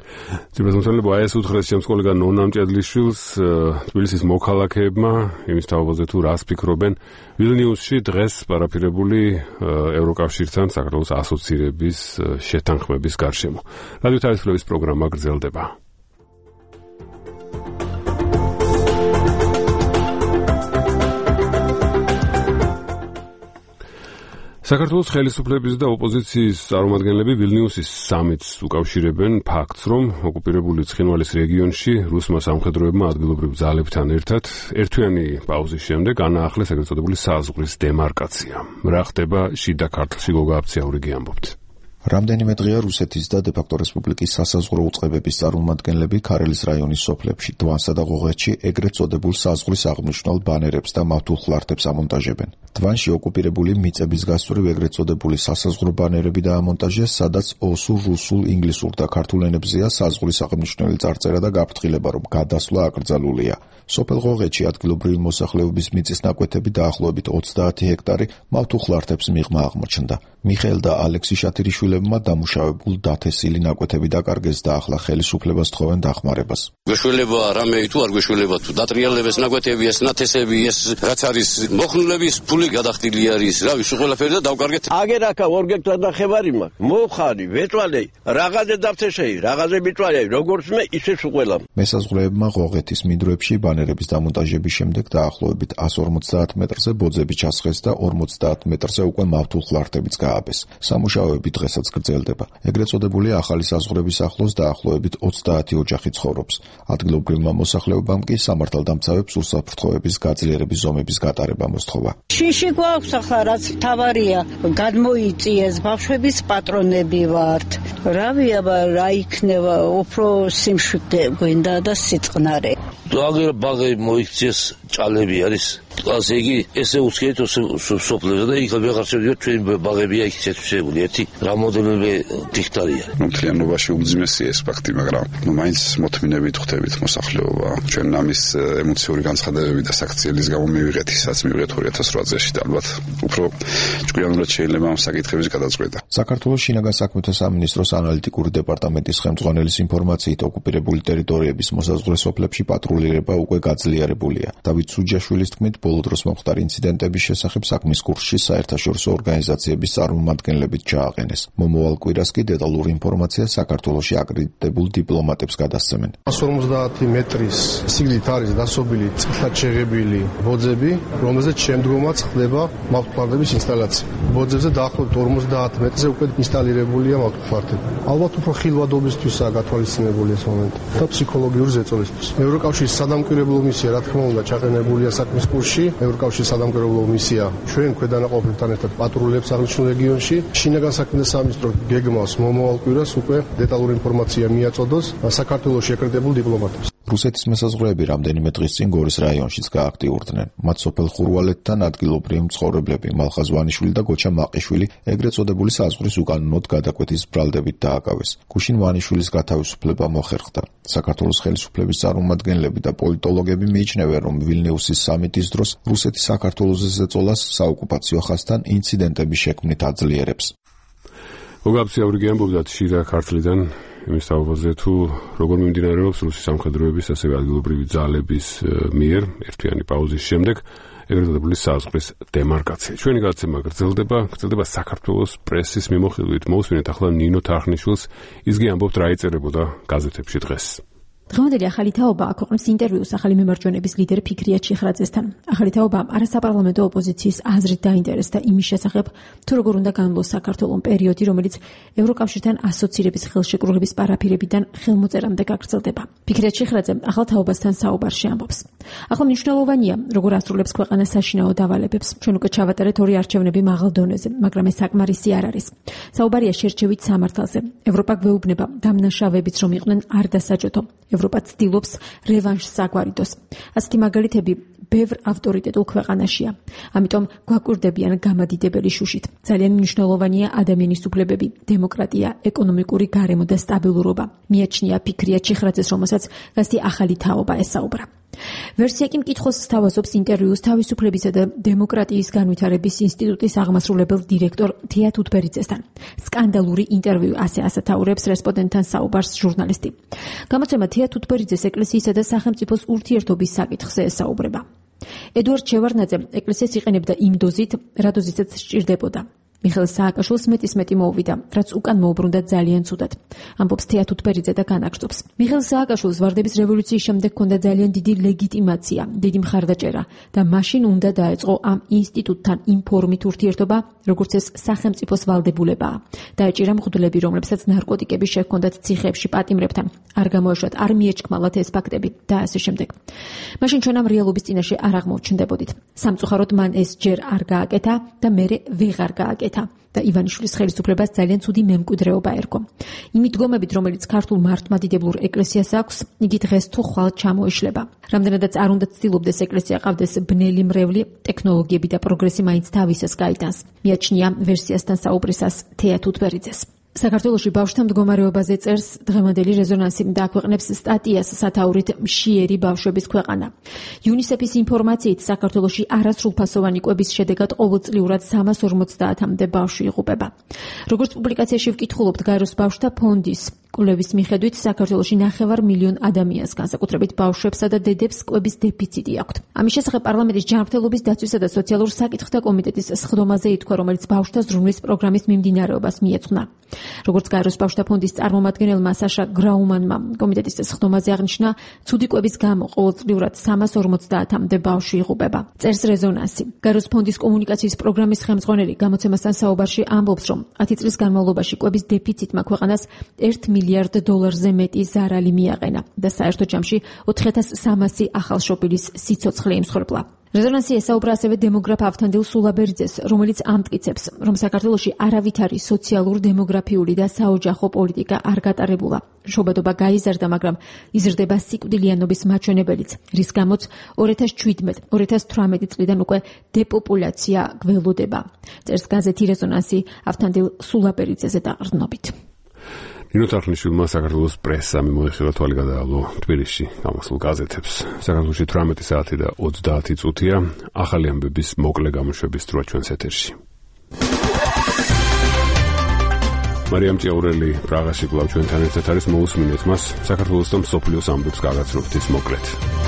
ძირითადად აი ეს უთხრეს ჩემს კოლეგა ნონა მჭედლიშვილს თბილისის მოქალაქეებმა იმის თაობაზე თუ რას ფიქრობენ ვილნიუსში დღეს პარაფირებული ევროკავშირთან საქართველოს ასოცირების შეთანხმების გარშემო. რადიო თავისუფლების პროგრამა გრძელდება. საქართველოს ხელისუფლების და ოპოზიციის წარმომადგენლები ვილნიუსის სამიტს უკავშირებენ ფაქტს, რომ ოკუპირებული ცხინვალის რეგიონში რუსმა სამხედროებმა ადგილობრივ ძალებთან ერთად ერთთვიანი პაუზის შემდეგ განაახლეს ეგრეთ წოდებული საზღვრის დემარკაცია. რა ხდება შიდა ქართლში გოგა აბციაურიგი ამბობთ. რამდენიმე დღეა რუსეთის და დე-ფაქტო რესპუბლიკის სასაზღვრო უწყებების წარმომადგენლები ქარელის რაიონის სოფლებში, დვანსა და ღოღეთში ეგრეთ წოდებულ საზღვრის აღნიშნულ ბანერებს და მავთულ ხლარტებს ამონტაჟებენ. დვანში ოკუპირებული მიწების გასწვრივ ეგრეთ წოდებული სასაზღვრო ბანერები დაამონტაჟეს, სადაც ოსურ, რუსულ, ინგლისურ და ქართულ ენებზეა საზღვრის აღნიშნული წარწერა და გაფრთხილება, რომ გადასვლა აკრძალულია. სოფელ ღოღეთში ადგილობრივი მოსახლეობის მიწის ნაკვეთები დაახლოებით ოცდაათი ჰექტარი მავთულ ხლარტებს მიღმა აღმოჩნდა. მიხეილ და ალექსი შათირიშვილებმა დამუშავებულ დათესილი ნაკვეთები დაკარგეს და ახლა ხელისუფლებას თხოვენ დახმარებას. გვეშველება რამე თუ არ გვეშველება თუ დატრიალებს ნაკვეთები, ეს ნათესები, ეს რაც არის მოხნულების ფული გადახდილი არის, რა ვიცი ყველაფერი და დავკარგეთ. აგერ აქა ორ გექტარ ნახევარი მაქვს. მოხარი, ვეწვალე, რაღაცე დავთესეი, რაღაცე მიწვალე, როგორც მე ისე სუყველა. მესაზღვრეებმა ღოღეთის მინდვრებში ბანერების დამონტაჟების შემდეგ დაახლოებით εκατს ორმოცდაათ მეტრზე ბოძები ჩასხეს და ორმოცდაათ მეტრზე უკვე მავთულ ხლარტებიც გააბეს. სამუშაოები დღესაც გრძელდება. ეგრეთ წოდებული ახალი საზღვრების ახლოს დაახლოებით ოცდაათი ოჯახი ცხოვრობს. ადგილობრივმა მოსახლეობამ კი სამართალდამცავებს უსაფრთხოების გაძლიერების ზომების გატარება მოსთხოვა. შიში გვაქვს ახლა რაც თავარია, გადმოიწიეს ბავშვების პატრონები ვართ. რავი აბა რა იქნება, უფრო სიმშვიდე გვინდა და სიწყნარე. აგერ ბაღი მოიქცეს, ჭალები არის. ასე იგი ესე უცხეთ სოფლებზე და იქ ვეღარ შევიდეთ, ჩვენ ბაღებია იქ შეცვლილი ერთი რამოდენიმე დიქტარია. მთლიანობაში უმძიმესია ეს ფაქტი, მაგრამ ნუ მაინც მოთმინებით ხვდებით მოსახლეობა. ჩვენ ამის ემოციური განცხადებები და საქციელის გამო მივიღეთ ისაც მივიღეთ ორი ათას ოთხ წელს და ალბათ უფრო ჭკვიანურად შეიძლება ამ საკითხების გადაწყვეტა. საქართველოს შინაგან საქმეთა სამინისტროს ანალიტიკური დეპარტამენტის ხელმძღვანელის ინფორმაციით ოკუპირებული ტერიტორიების მოსაზღვრე სოფლებში პატრულირება უკვე გაძლიერებულია. დავით სუჯაშვილის თქმით, ბოლო დროს მომხდარი ინციდენტების შესახებ საქმის კურსში საერთაშორისო ორგანიზაციების წარმომადგენლებით ჩააყენეს. მომავალ კვირას კი დეტალური ინფორმაცია საქართველოში აკრედიტებულ დიპლომატებს გადასცემენ. εκατს ორმოცდაათი მეტრის სიგრძით არის დასობილი წყლად შეღებილი ბოძები, რომელზეც შემდგომაც ხდება მავთულხლარტების ინსტალაცია. ბოძებზე დაახლოებით ორმოცდაათ მეტრზე უკვე ინსტალირებულია მავთულხლარტები. ალბათ უფრო ხილვადობისთვისაა გათვალისწინებული ეს მომენტი და ფსიქოლოგიური ზეწოლისთვის. ევროკავშირის სადამკვირვებლო მისია, რა თქმა უნდა, ჩაყენებულია საქმის კურსში. ევროკავშირის სადამკვირვებლო მისია ჩვენ ქვედანაყოფებთან ერთად პატრულებს აღნიშნულ რეგიონში. შინაგან საქმეთა სამინისტრო გეგმავს მომავალ კვირას უკვე დეტალური ინფორმაცია მიაწოდოს საქართველოში აკრედიტებულ დიპლომატებს. რუსეთის მესაზღვრეები რამდენიმე დღის წინ გორის რაიონშიც გააქტიურდნენ. მათ სოფელ ხურვალეთთან ადგილობრივი მცხოვრებლები მალხაზ ვანიშვილი და გოჩა მაყიშვილი ეგრეთ წოდებული საზღვრის უკანონოდ გადაკვეთის ბრალდებით დააკავეს. გუშინ ვანიშვილის გათავისუფლება მოხერხდა. საქართველოს ხელისუფლების წარმომადგენლები და პოლიტოლოგები მიიჩნევენ, რომ ვილნიუსის სამიტის დროს რუსეთი საქართველოს ზეწოლას საოკუპაციო ხაზთან ინციდენტების შექმნით აძლიერებს. მოგაფცია ვრიგი ამბობდა შიდა ქართლიდან იმის თაობაზე თუ როგორ მიმდინარეობს რუსის სამხედროების ასევე ადგილობრივი ძალების მიერ ერთიანი პაუზის შემდეგ ეგრეთ წოდებული საზღვრის დემარკაცია. ჩვენი გადაცემა გრძელდება, გრძელდება საქართველოს პრესის მიმოხილვით. მოусმინეთ ახლა ნინო თარხნიშვილს, ის კი ამბობს რა ეწერებოდა გაზეთებში დღეს. დღევანდელი ახალი თაობა აქვეყნებს ინტერვიუს ახალი მემარჯვენების ლიდერ ფიქრია ჩიხრაძესთან. ახალი თაობა არასაპარლამენტო ოპოზიციის აზრით დაინტერესდა იმის შესახებ, თუ როგორ უნდა განვლოს საქართველოს პერიოდი, რომელიც ევროკავშირთან ასოცირების ხელშეკრულების პარაფირებიდან ხელმოწერამდე გაგრძელდება. ფიქრია ჩიხრაძე ახალ თაობასთან საუბარში ამბობს. ახლა მნიშვნელოვანია, როგორ ასრულებს ქვეყანა საშინაო დავალებებს. ჩვენ უკვე ჩავატარეთ ორი არჩევნები მაღალ დონეზე, მაგრამ ეს საკმარისი არ არის. საუბარია შერჩევით სამართალზე. ევროპა გვეუბნება, დამნაშავეებიც რომ იყვნენ არ დასაჯოთო. ევროპა ცდილობს რევანშს აგვარიდოს. ასეთი მაგალითები ბევრ ავტორიტეტულ ქვეყანაშია. ამიტომ გვაკვირდებიან გამადიდებელი შუშით. ძალიან მნიშვნელოვანია ადამიანის უფლებები, დემოკრატია, ეკონომიკური გარემო და სტაბილურობა. მიაჩნია ფიქრია ჩიხრაძეს, რომელსაც გასცი ახალი თაობა ესაუბრა. ვერსია კი მკითხოს სთავაზობს ინტერვიუს თავისუფლებისა და დემოკრატიის განვითარების ინსტიტუტის აღმასრულებელ დირექტორ თეა თუთბერიძესთან. სკანდალური ინტერვიუ ასე ასათაურებს რესპონდენტთან საუბარს ჟურნალისტი. გამოცემა თეა თუთბერიძეს ეკლესიისა და სახელმწიფოს ურთიერთობის საკითხზე ესაუბრება. ედუარდ შევარდნაძე ეკლესიას იყენებდა იმ დოზით, რა დოზითაც სჭირდებოდა. მიხეილ სააკაშვილს მეტის მეტი მოუვიდა, რაც უკან მოუბრუნდა ძალიან ცუდად. ამბობს თეა თუთბერიძე და განაგრძობს. მიხეილ სააკაშვილს ვარდების რევოლუციის შემდეგ ჰქონდა ძალიან დიდი ლეგიტიმაცია, დიდი მხარდაჭერა და მაშინ უნდა დაეწყო ამ ინსტიტუტთან იმ ფორმით ურთიერთობა, როგორც ეს სახელმწიფოს ვალდებულებაა. დაეჭირა მღვდლები, რომლებსაც ნარკოტიკები შეჰქონდათ ციხეებში პატიმრებთან. არ გამოეშვათ, არ მიეჩქმალათ ეს ფაქტები და ასე შემდეგ. მაშინ ჩვენ ამ რეალობის წინაშე არ აღმოჩნდებოდით. სამწუხაროდ მან ეს ჯერ არ გააკეთა და მერე ვეღარ გააკეთა. აკეთა და ივანიშვილის ხელისუფლებას ძალიან ცუდი მემკვიდრეობა ერგო. იმ მიდგომებით, რომელიც ქართულ მართლმადიდებლურ ეკლესიას აქვს, იგი დღეს თუ ხვალ ჩამოეშლება. რამდენადაც არ უნდა ცდილობდეს ეკლესია ყავდეს ბნელი მრევლი, ტექნოლოგიები და პროგრესი მაინც თავისას გაიტანს. მიაჩნია ვერსიასთან საუბრისას თეა თუთბერიძეს. საქართველოში ბავშვთა მდგომარეობაზე წერს დღევანდელი რეზონანსი და აქვეყნებს სტატიას სათაურით მშიერი ბავშვების ქვეყანა. იუნისეფის ინფორმაციით საქართველოში არასრულფასოვანი კვების შედეგად ყოველწლიურად სამას ორმოცდაათამდე ბავშვი იღუპება. როგორც პუბლიკაციაში ვკითხულობთ, გაეროს ბავშვთა ფონდის კვლევის მიხედვით საქართველოში ნახევარ მილიონ ადამიანს, განსაკუთრებით ბავშვებსა და დედებს, კვების დეფიციტი აქვთ. ამის შესახებ პარლამენტის ჯანმრთელობის დაცვისა და სოციალურ საკითხთა კომიტეტის სხდომაზე ითქვა, რომელიც ბავშვთა ზრუნვის პროგრამის მიმდინარეობას მიეძღვნა. როგორც გაეროს ბავშვთა ფონდის წარმომადგენელმა საშა გრაუმანმა კომიტეტის სხდომაზე აღნიშნა, ცუდი კვების გამო ყოველწლიურად სამას ორმოცდაათამდე ბავშვი იღუპება. წერს რეზონანსი. გაეროს ფონდის კომუნიკაციის პროგრამის ხელმძღვანელი გამოცემასთან საუბარში ამბობს, რომ ათი წლის განმავლობაში კვების დეფიციტმა ქვეყანას ერთ მილიარდ დოლარზე მეტი ზარალი მიაყენა და საერთო ჯამში ოთხი ათას სამასი ახალშობილის სიცოცხლე იმსხვერპლა. რეზონანსი ესაუბრა ასევე დემოგრაფ ავთანდილ სულაბერიძეს, რომელიც ამტკიცებს, რომ საქართველოში არავითარი სოციალურ-დემოგრაფიული და საოჯახო პოლიტიკა არ გატარებულა. შობადობა გაიზარდა, მაგრამ იზრდება სიკვდილიანობის მაჩვენებელიც, რის გამოც ორი ათას შვიდმეტ ორი ათას თვრამეტი წლიდან უკვე დეპოპულაცია გველოდება. წერს გაზეთი რეზონანსი ავთანდილ სულაბერიძეზე დაყრდნობით. ნინო თარხნიშვილმა საქართველოს პრესა მიმოიხილა თვალი გადაალო თბილისში გამოსულ გაზეთებს. საქართველოში თვრამეტი საათი და ოცდაათი წუთია. ახალი ამბების მოკლე გამოშვების დროა ჩვენს ეთერში. მარიამ ჭიაურელი პრაღაში კვლავ ჩვენთან ერთად არის, მოусმინეთ მას. საქართველოს და მსოფლიოს ამბებს გაგაცნობთ ის მოკლედ.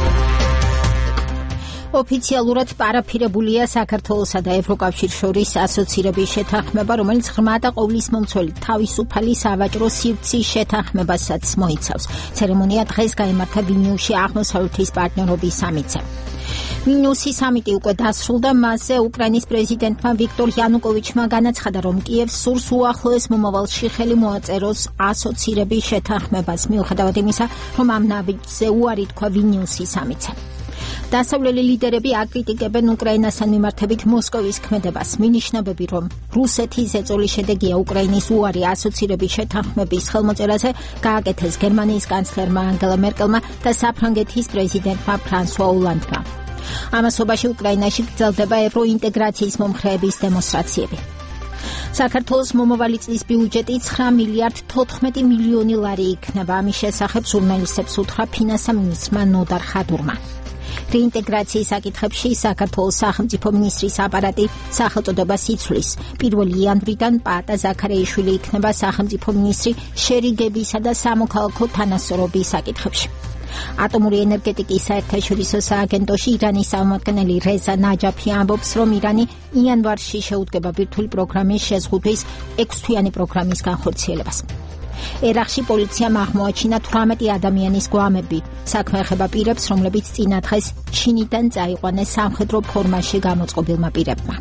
ოფიციალურად პარაფირებულია საქართველოსა და ევროკავშირის შორის ასოცირების შეთანხმება, რომელიც ღრმა და ყოვლისმომცველი თავისუფალი სავაჭრო სივრცის შეთანხმებასაც მოიცავს. ცერემონია დღეს გაიმართა ვილნიუსში აღმოსავლეთის პარტნიორობის სამიტზე. ვილნიუსის სამიტი უკვე დასრულდა, მასზე უკრაინის პრეზიდენტმა ვიქტორ იანუკოვიჩმა განაცხადა, რომ კიევს სურს უახლოეს მომავალში ხელი მოაწეროს ასოცირების შეთანხმებას, მიუხედავად იმისა, რომ ამ ნაბიჯზე უარი თქვა ვილნიუსის სამიტზე. დასავლელი ლიდერები აკრიტიკებენ უკრაინასთან მიმართებით მოსკოვის ქმედებას, მინიშნებები, რომ რუსეთის ზეწოლის შედეგია უკრაინის უარი ასოცირების შეთანხმების ხელმოწერაზე გააკეთეს გერმანიის კანცლერმა ანგელა მერკელმა და საფრანგეთის პრეზიდენტმა ფრანსუა ოლანდმა. ამასობაში უკრაინაში გრძელდება ევროინტეგრაციის მომხრეების დემონსტრაციები. საქართველოს მომავალი წლის ბიუჯეტი ცხრა მილიარდ თოთხმეტი მილიონი ლარი იქნება. ამის შესახებ ჟურნალისტებს უთხრა ფინანსთა მინისტრმა ნოდარ ხადურმა. რეინტეგრაციის საკითხებში საქართველოს სახელმწიფო მინისტრის აპარატი სახელწოდებას იცვლის. პირველი იანვრიდან პაატა ზაქარეიშვილი იქნება სახელმწიფო მინისტრი შერიგებისა და სამოქალაქო თანასწორობის საკითხებში. ატომური ენერგეტიკის საერთაშორისო სააგენტოში ირანის წარმომადგენელი რეზა ნაჯაფი ამბობს, რომ ირანი იანვარში შეუდგება ბირთვული პროგრამის შეზღუდვის ექვსთვიანი პროგრამის განხორციელებას. ერახში პოლიციამ აღმოაჩინა თვრამეტი ადამიანის გვამები. საქმე ეხება პირებს, რომლებიც წინა დღეს ჩინიდან წაიყვანეს სამხედრო ფორმაში გამოწყობილმა პირებმა.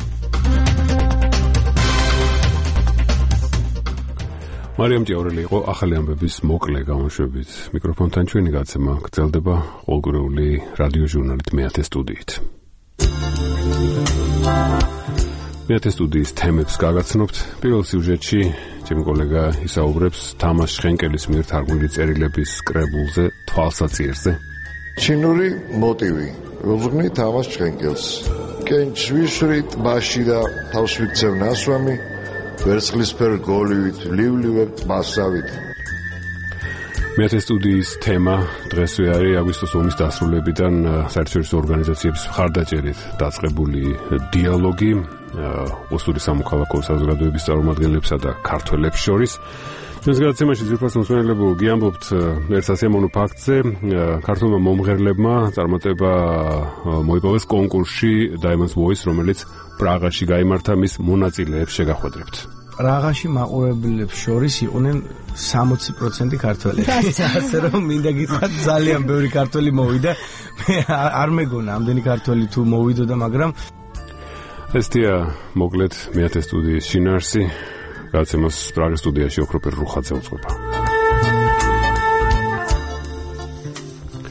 მარიამ ჭიაურელი იყო ახალი ამბების მოკლე გამოშვებით. მიკროფონთან ჩვენი გაცემა გრძელდება ყოველგვარეული რადიო ჟურნალით მეათე სტუდიით. მეათე სტუდიის თემებს გაგაცნობთ. პირველ სიუჟეტში ჩემი კოლეგა ისაუბრებს თამაშ შხენკელის მიერ თარგმნილი წერილების კრებულზე თვალსაწიერზე. ჩინური მოტივი. rozgni თამაშ შხენკელს. კენჩვიშვრი ტბაში და თავს ვიქცევ ნასვამი. ვერცხლისფერ გოლივით ვლივლივებ მასავით. მეათე სტუდიის თემა დღესვე არის აგვისტოს ომის დასრულებიდან საერთაშორისო ორგანიზაციების მხარდაჭერით დაწყებული დიალოგი ოსური სამოქალაქო საზოგადოების წარმომადგენლებსა და ქართველებს შორის. ჩვენს გადაცემაში ძირფას მსმენელებო გიამბობთ ერთ სასიამოვნო ფაქტზე. ქართულმა მომღერლებმა წარმატება მოიპოვეს კონკურსში Diamonds Voice, რომელიც პრაღაში გაიმართა. მის მონაწილეებს შეგახვედრებთ. პრაღაში მაყურებლებს შორის იყვნენ სამოცი პროცენტი ქართველები. ასე რომ მინდა გითხრათ, ძალიან ბევრი ქართველი მოვიდა. მე არ მეგონა ამდენი ქართველი თუ მოვიდოდა, მაგრამ ესთია მოკლედ მეათე სტუდიის შინაარსი. გადაცემას პრაღის სტუდიაში ოქროპერ რუხაძე უძღვება.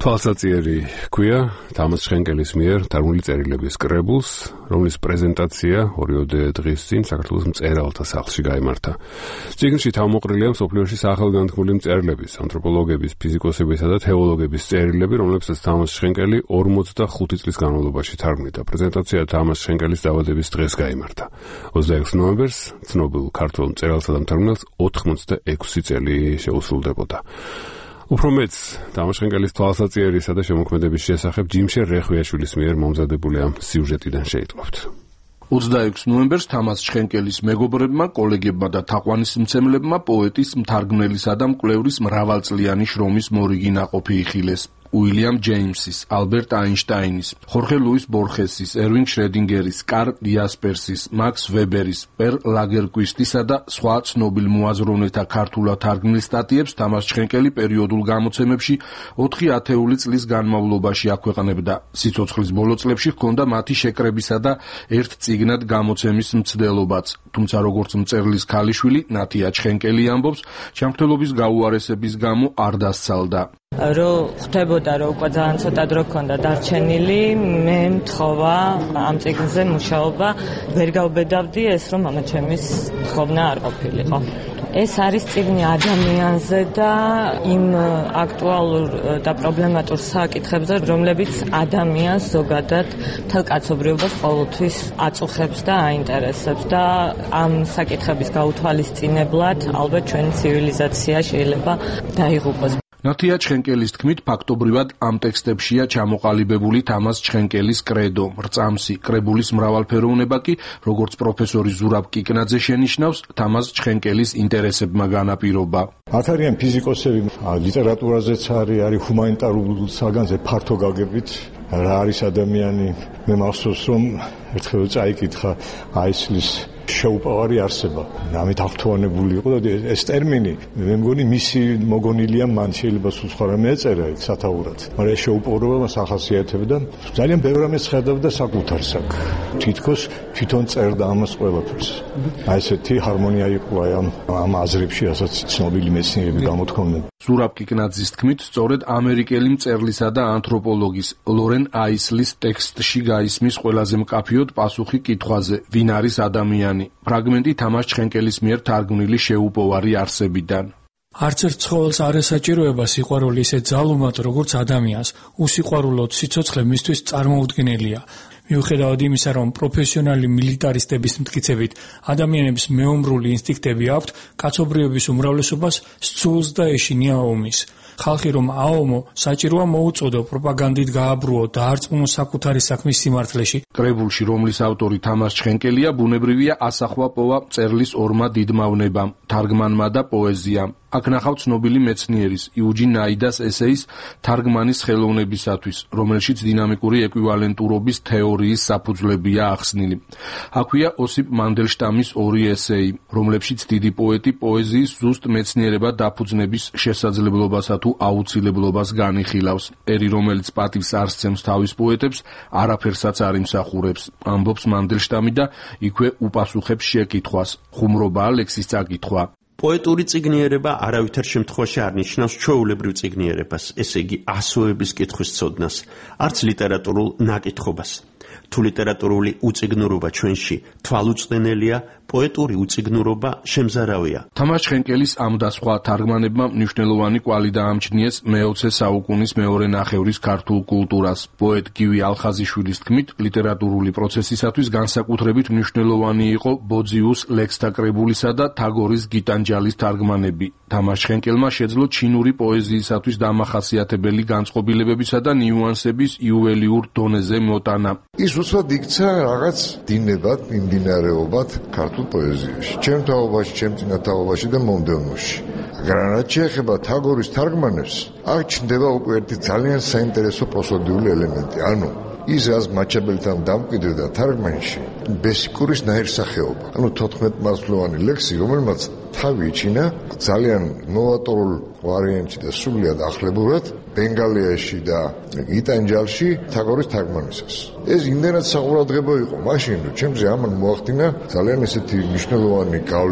თვალსაწიერი ქვია თამაზ შხენკელის მიერ თარგმნილი წერილების კრებულს, რომლის პრეზენტაცია ორიოდე დღის წინ საქართველოს მწერალთა სახლში გაიმართა. წიგნში თავმოყრილია მსოფლიოში სახელგანთქმული მწერლების, ანთროპოლოგების, ფიზიკოსებისა და თეოლოგების წერილები, რომლებსაც თამაზ შხენკელი ორმოცდახუთი წლის განმავლობაში თარგმნიდა. პრეზენტაცია თამაზ შხენკელის დაბადების დღეს გაიმართა. ოცდაექვსი ნოემბერს ცნობილ ქართველ მწერალსა და მთარგმნელს ოთხმოცდაექვსი წელი შეუსრულდებოდა. უფრო მეც თამაზ შხენკელის თვალსაწიერისა და შემოქმედების შესახებ ჯიმშერ რეხვიაშვილის მიერ მომზადებული ამ სიუჟეტიდან შეიტყობთ. ოცდაექვსი ნოემბერს თამაზ შხენკელის მეგობრებმა, კოლეგებმა და თაყვანისმცემლებმა პოეტის, მთარგმნელისა და მკვლევრის მრავალწლიანი შრომის მორიგი ნაყოფი იხილეს. უილიამ ჯეიმსის, ალბერტ აინშტაინის, ხორხე ლუის ბორხესის, ერვინ შრედინგერის, კარლ იასპერსის, მაქს ვებერის, პერ ლაგერკვისტისა და სხვა ცნობილ მოაზროვნეთა ქართულად თარგმნილ სტატიებს თამაზ შხენკელი პერიოდულ გამოცემებში ოთხი ათეული წლის განმავლობაში აქვეყნებდა. სიცოცხლის ბოლო წლებში ჰქონდა მათი შეკრებისა და ერთ წიგნად გამოცემის მცდელობაც. თუმცა როგორც მწერლის ქალიშვილი ნათია შხენკელი ამბობს, ჯანმრთელობის გაუარესების გამო არ დასცალდა. რომ ხდებოდა რომ უკვე ძალიან ცოტა დრო ქონდა დარჩენილი, მე მთხოვა ამ წიგნზე მუშაობა, ვერ გავბედავდი ეს რომ მამა ჩემის თხოვნა არ ყოფილიყო. ეს არის წიგნი ადამიანზე და იმ აქტუალურ და პრობლემატურ საკითხებზე, რომლებიც ადამიანს ზოგადად მთელ კაცობრიობას ყოველთვის აწუხებს და აინტერესებს და ამ საკითხების გაუთვალისწინებლად ალბათ ჩვენი ცივილიზაცია შეიძლება დაიღუპოს. ნათია შხენკელის თქმით, ფაქტობრივად ამ ტექსტებშია ჩამოყალიბებული თამაზ შხენკელის კრედო, რწამსი, კრებულის მრავალფეროვნება კი, როგორც პროფესორი ზურაბ კიკნაძე შენიშნავს, თამაზ შხენკელის ინტერესებმა განაპირობა. აქ არიან ფიზიკოსები, ლიტერატურაზეც არის, არის ჰუმანიტარულ საგანზე ფართო გაგებით, რა არის ადამიანი. მე მახსოვს, რომ ერთხელ წაიკითხა აისლის შეუპოვარი არსება. ამით აღთვალებული იყო და ეს ტერმინი მე მგონი მისი მოგონილია მან შეიძლება სულ სხვა რამე ეწერა სათაურად. მაგრამ ეს შეუპოვარობა მას ახასიათებდა. ძალიან ბევრ რამეს ხედავდა საკუთარს აქ. თითქოს თვითონ წერდა ამას ყველაფერს. აი ესეთი ჰარმონია იყო ამ ამ აზრებში, რასაც ცნობილი მეცნიერები გამოთქვამდნენ. ზურაბ კიკნაძის თქმით, სწორედ ამერიკელი მწერლისა და ანთროპოლოგის ლორენ აისლის ტექსტში გაისმის ყველაზე მკაფიოდ პასუხი კითხვაზე, ვინ არის ადამიანი. ფრაგმენტი თამაზ შხენკელის მიერ თარგმნილი შეუპოვარი არსებიდან. არც ერთ ცხოველს არ ესაჭიროება სიყვარული ისე ძალუმატ, როგორც ადამიანს. უსიყვარულოდ სიცოცხლე მისთვის წარმოუდგენელია. მიუხედავად იმისა, რომ პროფესიონალი მილიტარისტების მტკიცებით ადამიანების მეომრული ინსტინქტები აქვთ, კაცობრიობის უმრავლესობას სცულს და ეშინია ომის. ხალხი რომ აომო, საჭიროა მოუწოდო, პროპაგანდით გააბრუო, დაარწმუნო საკუთარი საქმის სიმართლეში. კრებულში, რომლის ავტორი თამაზ შხენკელია, ბუნებრივია ასახვა პოვა მწერლის ორმა დიდმა ვნებამ, თარგმანმა და პოეზიამ. აქ ნახავთ ცნობილი მეცნიერის იუჯინ ნაიდას ესეის თარგმანის ხელოვნებისათვის, რომელშიც დინამიკური ეკვივალენტურობის თეორიის საფუძვლებია ახსნილი. აქვეა ოსიპ მანდელშტამის ორი ესეი, რომლებშიც დიდი პოეტი პოეზიის ზუსტ მეცნიერებად დაფუძნების შესაძლებლობასა თუ აუცილებლობას განიხილავს. ერი, რომელიც პატივს არ სცემს თავის პოეტებს, არაფერსაც არ იმსახურებს, ამბობს მანდელშტამი და იქვე უპასუხებს შეკითხვას. ხუმრობაა ლექსის წაკითხვა. პოეტური წიგნიერება არავითარ შემთხვევაში არ ნიშნავს ჩვეულებრივ წიგნიერებას, ესე იგი ასოების კითხვის ცოდნას, არც ლიტერატურულ ნაკითხობას. თუ ლიტერატურული უწიგნურობა ჩვენში თვალუწვდენელია, პოეტური უწიგნურობა შემზარავია. თამაზ შხენკელის ამ და სხვა თარგმანებმა მნიშვნელოვანი კვალი დაამჩნიეს მეოცე საუკუნის მეორე ნახევრის ქართულ კულტურას. პოეტ გივი ალხაზიშვილის თქმით, ლიტერატურული პროცესისათვის განსაკუთრებით მნიშვნელოვანი იყო ბოძიუს ლექსთა კრებულისა და თაგორის გიტანჯალის თარგმანები. თამაზ შხენკელმა შეძლო ჩინური პოეზიისათვის დამახასიათებელი განწყობილებებისა და ნიუანსების იუველიურ დონეზე მოტანა. ის უცბად იქცა რაღაც დინებად, მიმდინარეობად ქართულ პოეზიაში, ჩემ თაობაში, ჩემ წინათაობაში და მომდევნოში. მაგრამ რაც შეეხება თაგორის თარგმანებს, აქ ჩნდება უკვე ერთი ძალიან საინტერესო პროსოდიული ელემენტი, ანუ ის რაც მაჩაბელთან დამკვიდრდა თარგმანში, ბესიკურის ნაირსახეობა. ანუ თოთხმეტმარცვლოვანი ლექსი, რომელმაც თავი იჩინა ძალიან ნოვატორულ ვარიანტში და სრულიად ახლებურად ბენგალიაში და იტანჯალში თაგორის თარგმანისას. ეს იმდენად საყურადღებო იყო მაშინ, რომ ჩემზე ამან მოახდინა ძალიან ესეთი მნიშვნელოვანი გავლენა.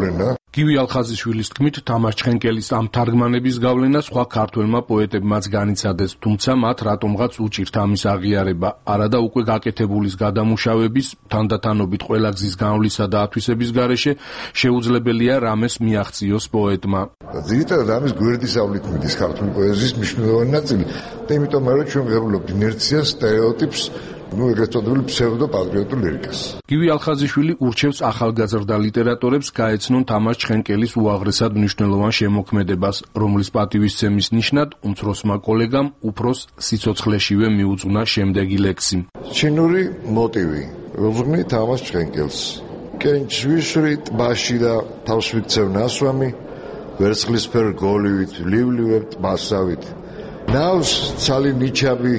გივი ალხაზიშვილის თქმით, თამაშ ჩხენკელის ამ თარგმანების გავლენა სხვა ქართველმა პოეტებმაც განიცადეს, თუმცა მათ რატომღაც უჭირთ ამის აღიარება, არადა უკვე გაკეთებულის გადამუშავების, თანდათანობით ყველა გზის განვლისა და ათვისების გარეშე შეუძლებელია რამეს მიაღწიოს პოეტმა. ძირითადად ამის გვერდისავლით მიდის ქართული პოეზიის მნიშვნელოვანი ნაწილი და იმიტომ რომ ჩვენ ვღებულობთ ინერციას, სტერეოტიპს, ну, ეგრეთ წოდებული ფსევდოპატრიოტულ ლირიკას. გივი ალხაზიშვილი ურჩევს ახალგაზრდა ლიტერატორებს გაეცნონ თამაშ ჩხენკელის უაღრესად მნიშვნელოვან შემოქმედებას, რომლის პატივისცემის ნიშნად უმცროსმა კოლეგამ უფროს სიცოცხლეშივე მიუძღვნა შემდეგი ლექსი. ჩინური მოტივი. ვუძღვნი თამაშ ჩხენკელს. კენჭვიშვრი ტბაში და თავს ვიქცევ ნასვამი, ვერცხლისფერ გოლივით, ლივლივებ ტბასავით. ნავს ცალი ნიჩაბი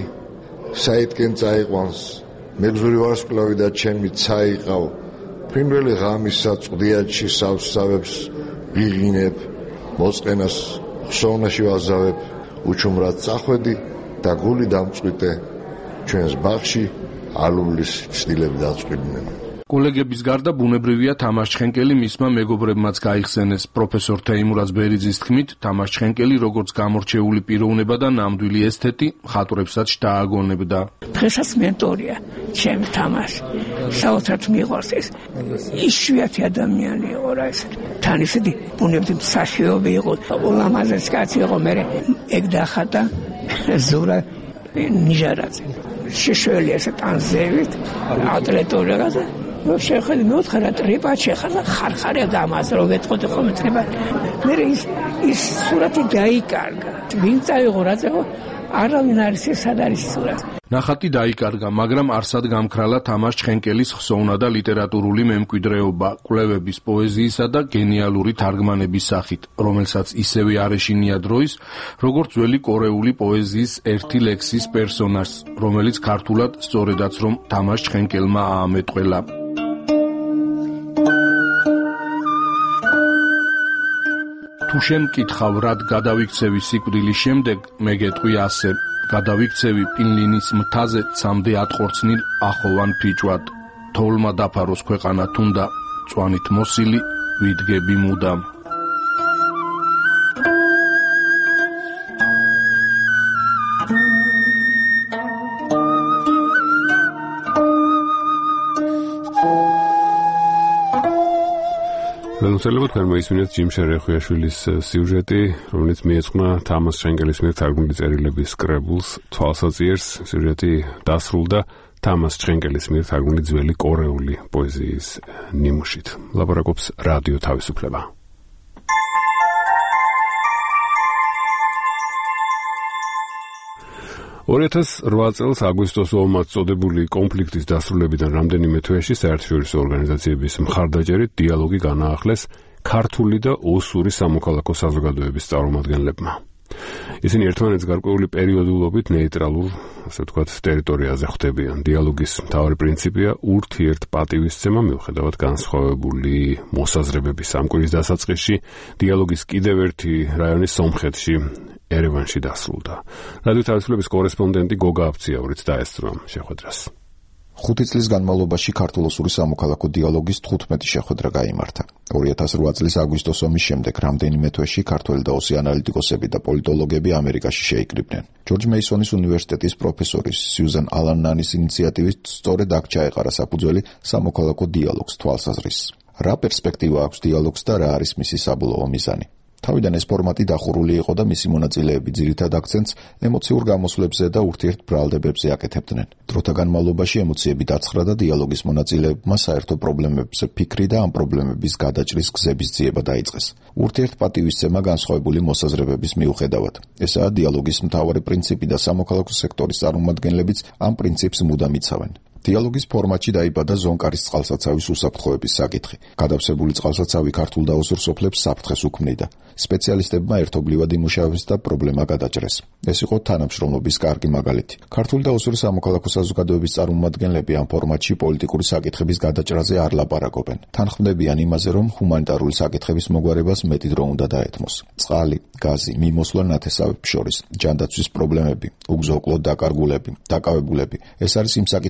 საიტკენ წაიყვანს, მეგზური ვარსკვლავი და ჩემი წაიყავ, ფრინველი ღამისა წვდიადში სავსავებს ვიღინებ, მოწყენას ხსოვნაში ვაზავებ, უჩუმრად წახვედი და გული დამწვიდე, ჩვენს ბაღში ალუბლის ცდილები დაწვიდნენ. კოლეგების გარდა ბუნებრივია თამაშ ჩხენკელი მისმა მეგობრებმაც გაიხსენეს. პროფესორ თეიმურაზ ბერიძის თქმით, თამაშ ჩხენკელი როგორც გამორჩეული პიროვნება და ნამდვილი ესთეტი მხატვრებსაც დააგონებდა. დღესაც მენტორია ჩემი თამაში. საოცრად მიყვარს ეს. იშვიათი ადამიანი იყო რა ეს. თან ისეთი ბუნებრივი მსახიობი იყო, ულამაზეს კაცი იყო, მე ეგ დახატა ზურა ნიჟარაძე. შეშველი ესე ტანზევით, ატლეტურა და შეხედი მეოთხე რა ტრიპა შეხარა ხარხარია და ამას რომ ვეთყოდი ხოლმე ტრიპა მე ის ის სურათი დაიკარგა ვინ წაიღო რა წაიღო არავინ არის ეს სად არის სურათი ნახატი დაიკარგა, მაგრამ არსად გამქრალა თამაშ ჩხენკელის ხსოვნა და ლიტერატურული მემკვიდრეობა, კვლევების, პოეზიისა და გენიალური თარგმანების სახით, რომელსაც ისევე არ ეშინია დროის, როგორც ძველი კორეული პოეზიის ერთი ლექსის პერსონაჟს, რომელიც ქართულად სწორედაც რომ თამაშ ჩხენკელმა აამეტყველა. თუ შემკითხავ, რად გადავიქცევი სიკვდილის შემდეგ, მე გეტყვი ასე. გადავიქცევი პინლინის მთაზე ცამდე ატყორცნილ ახოვან ფიჭვად. თოვლმა დაფაროს ქვეყანა თუნდა, წვანით მოსილი ვიდგები მუდამ. ველოსელობთ გამოისმინეთ ჯიმ შერეხუიაშვილის სიუჟეტი, რომელიც მიეძღვნა თამაშ ჩხენკელის მიერ თარგმნილი წერილების კრებულს თვალსაწიერს. სიუჟეტი დასრულდა თამაშ ჩხენკელის მიერ თარგმნილი ძველი კორეული პოეზიის ნიმუშით. ლაპარაკობს რადიო თავისუფლება. ორი ათას რვა წელს აგვისტოს ომად წოდებული კონფლიქტის დასრულებიდან რამდენიმე თვეში საერთაშორისო ორგანიზაციების მხარდაჭერით დიალოგი განაახლეს ქართული და ოსური სამოქალაქო საზოგადოების წარმომადგენლებმა. ისინი ერთმანეთს გარკვეული პერიოდულობით ნეიტრალურ, ასე ვთქვათ, ტერიტორიაზე ხვდებიან. დიალოგის მთავარი პრინციპია ურთიერთპატივისცემა მიუხედავად განსხვავებული მოსაზრებების. ამ კვირის დასაწყისში დიალოგის კიდევ ერთი რაიონი სომხეთში ერევანში დასრულდა. რადიო თავისუფლების კორესპონდენტი გოგა აფციაურიც დაესწრო შეხვედრას. ხუთი წლის განმავლობაში ქართულ-ოსური სამოქალაქო დიალოგის თხუთმეტი შეხვედრა გაიმართა. ორი ათას რვა წლის აგვისტოს ომის შემდეგ რამდენიმე თვეში ქართველი და ოსი ანალიტიკოსები და პოლიტოლოგები ამერიკაში შეიკრიბნენ. ჯორჯ მეისონის უნივერსიტეტის პროფესორის სიუზან ალანანის ინიციატივით სწორედ აქ ჩაეყარა საფუძველი სამოქალაქო დიალოგს თვალსაზრისს. რა პერსპექტივა აქვს დიალოგს და რა არის მისი საბოლოო მიზანი? თავიდან ეს ფორმატი დახურული იყო და მისი მონაწილეები ძირითად აქცენტს ემოციურ გამოსვლებებზე და ურთიერთბრალდებებზე აკეთებდნენ. დროთა განმავლობაში ემოციები დაცხრა და დიალოგის მონაწილეებმა საერთო პრობლემებზე ფიქრი და ამ პრობლემების გადაჭრის გზების ძიება დაიწყეს. ურთიერთპატივისცემა განსხვავებული მოსაზრებების მიუხედავად. ესაა დიალოგის მთავარი პრინციპი და სამოქალაქო სექტორის წარმომადგენლებიც ამ პრინციპს მუდამ იცავენ. დიალოგის ფორმატში დაიბადა ზონკარის წყალსაცავის უსაფრთხოების საკითხი. გადავსებული წყალსაცავი ქართულ და ოსურ სოფლებს საფრთხეს უქმნიდა. სპეციალისტებმა ერთობლივად იმუშავეს და პრობლემა გადაჭრეს. ეს იყო თანამშრომლობის კარგი მაგალითი. ქართული და ოსური სამოქალაქო საზოგადოების წარმომადგენლები ამ ფორმატში პოლიტიკური საკითხების გადაჭრაზე არ ლაპარაკობენ. თანხმდებიან იმაზე, რომ ჰუმანიტარული საკითხების მოგვარებას მეტი დრო უნდა დაეთმოს. წყალი, გაზი, მიმოსვლა ნათესავებს შორის, ჯანდაცვის პრობლემები, უგზო-უკლოდ დაკარგულები, დაკავებულები. ეს არის იმ საკითხების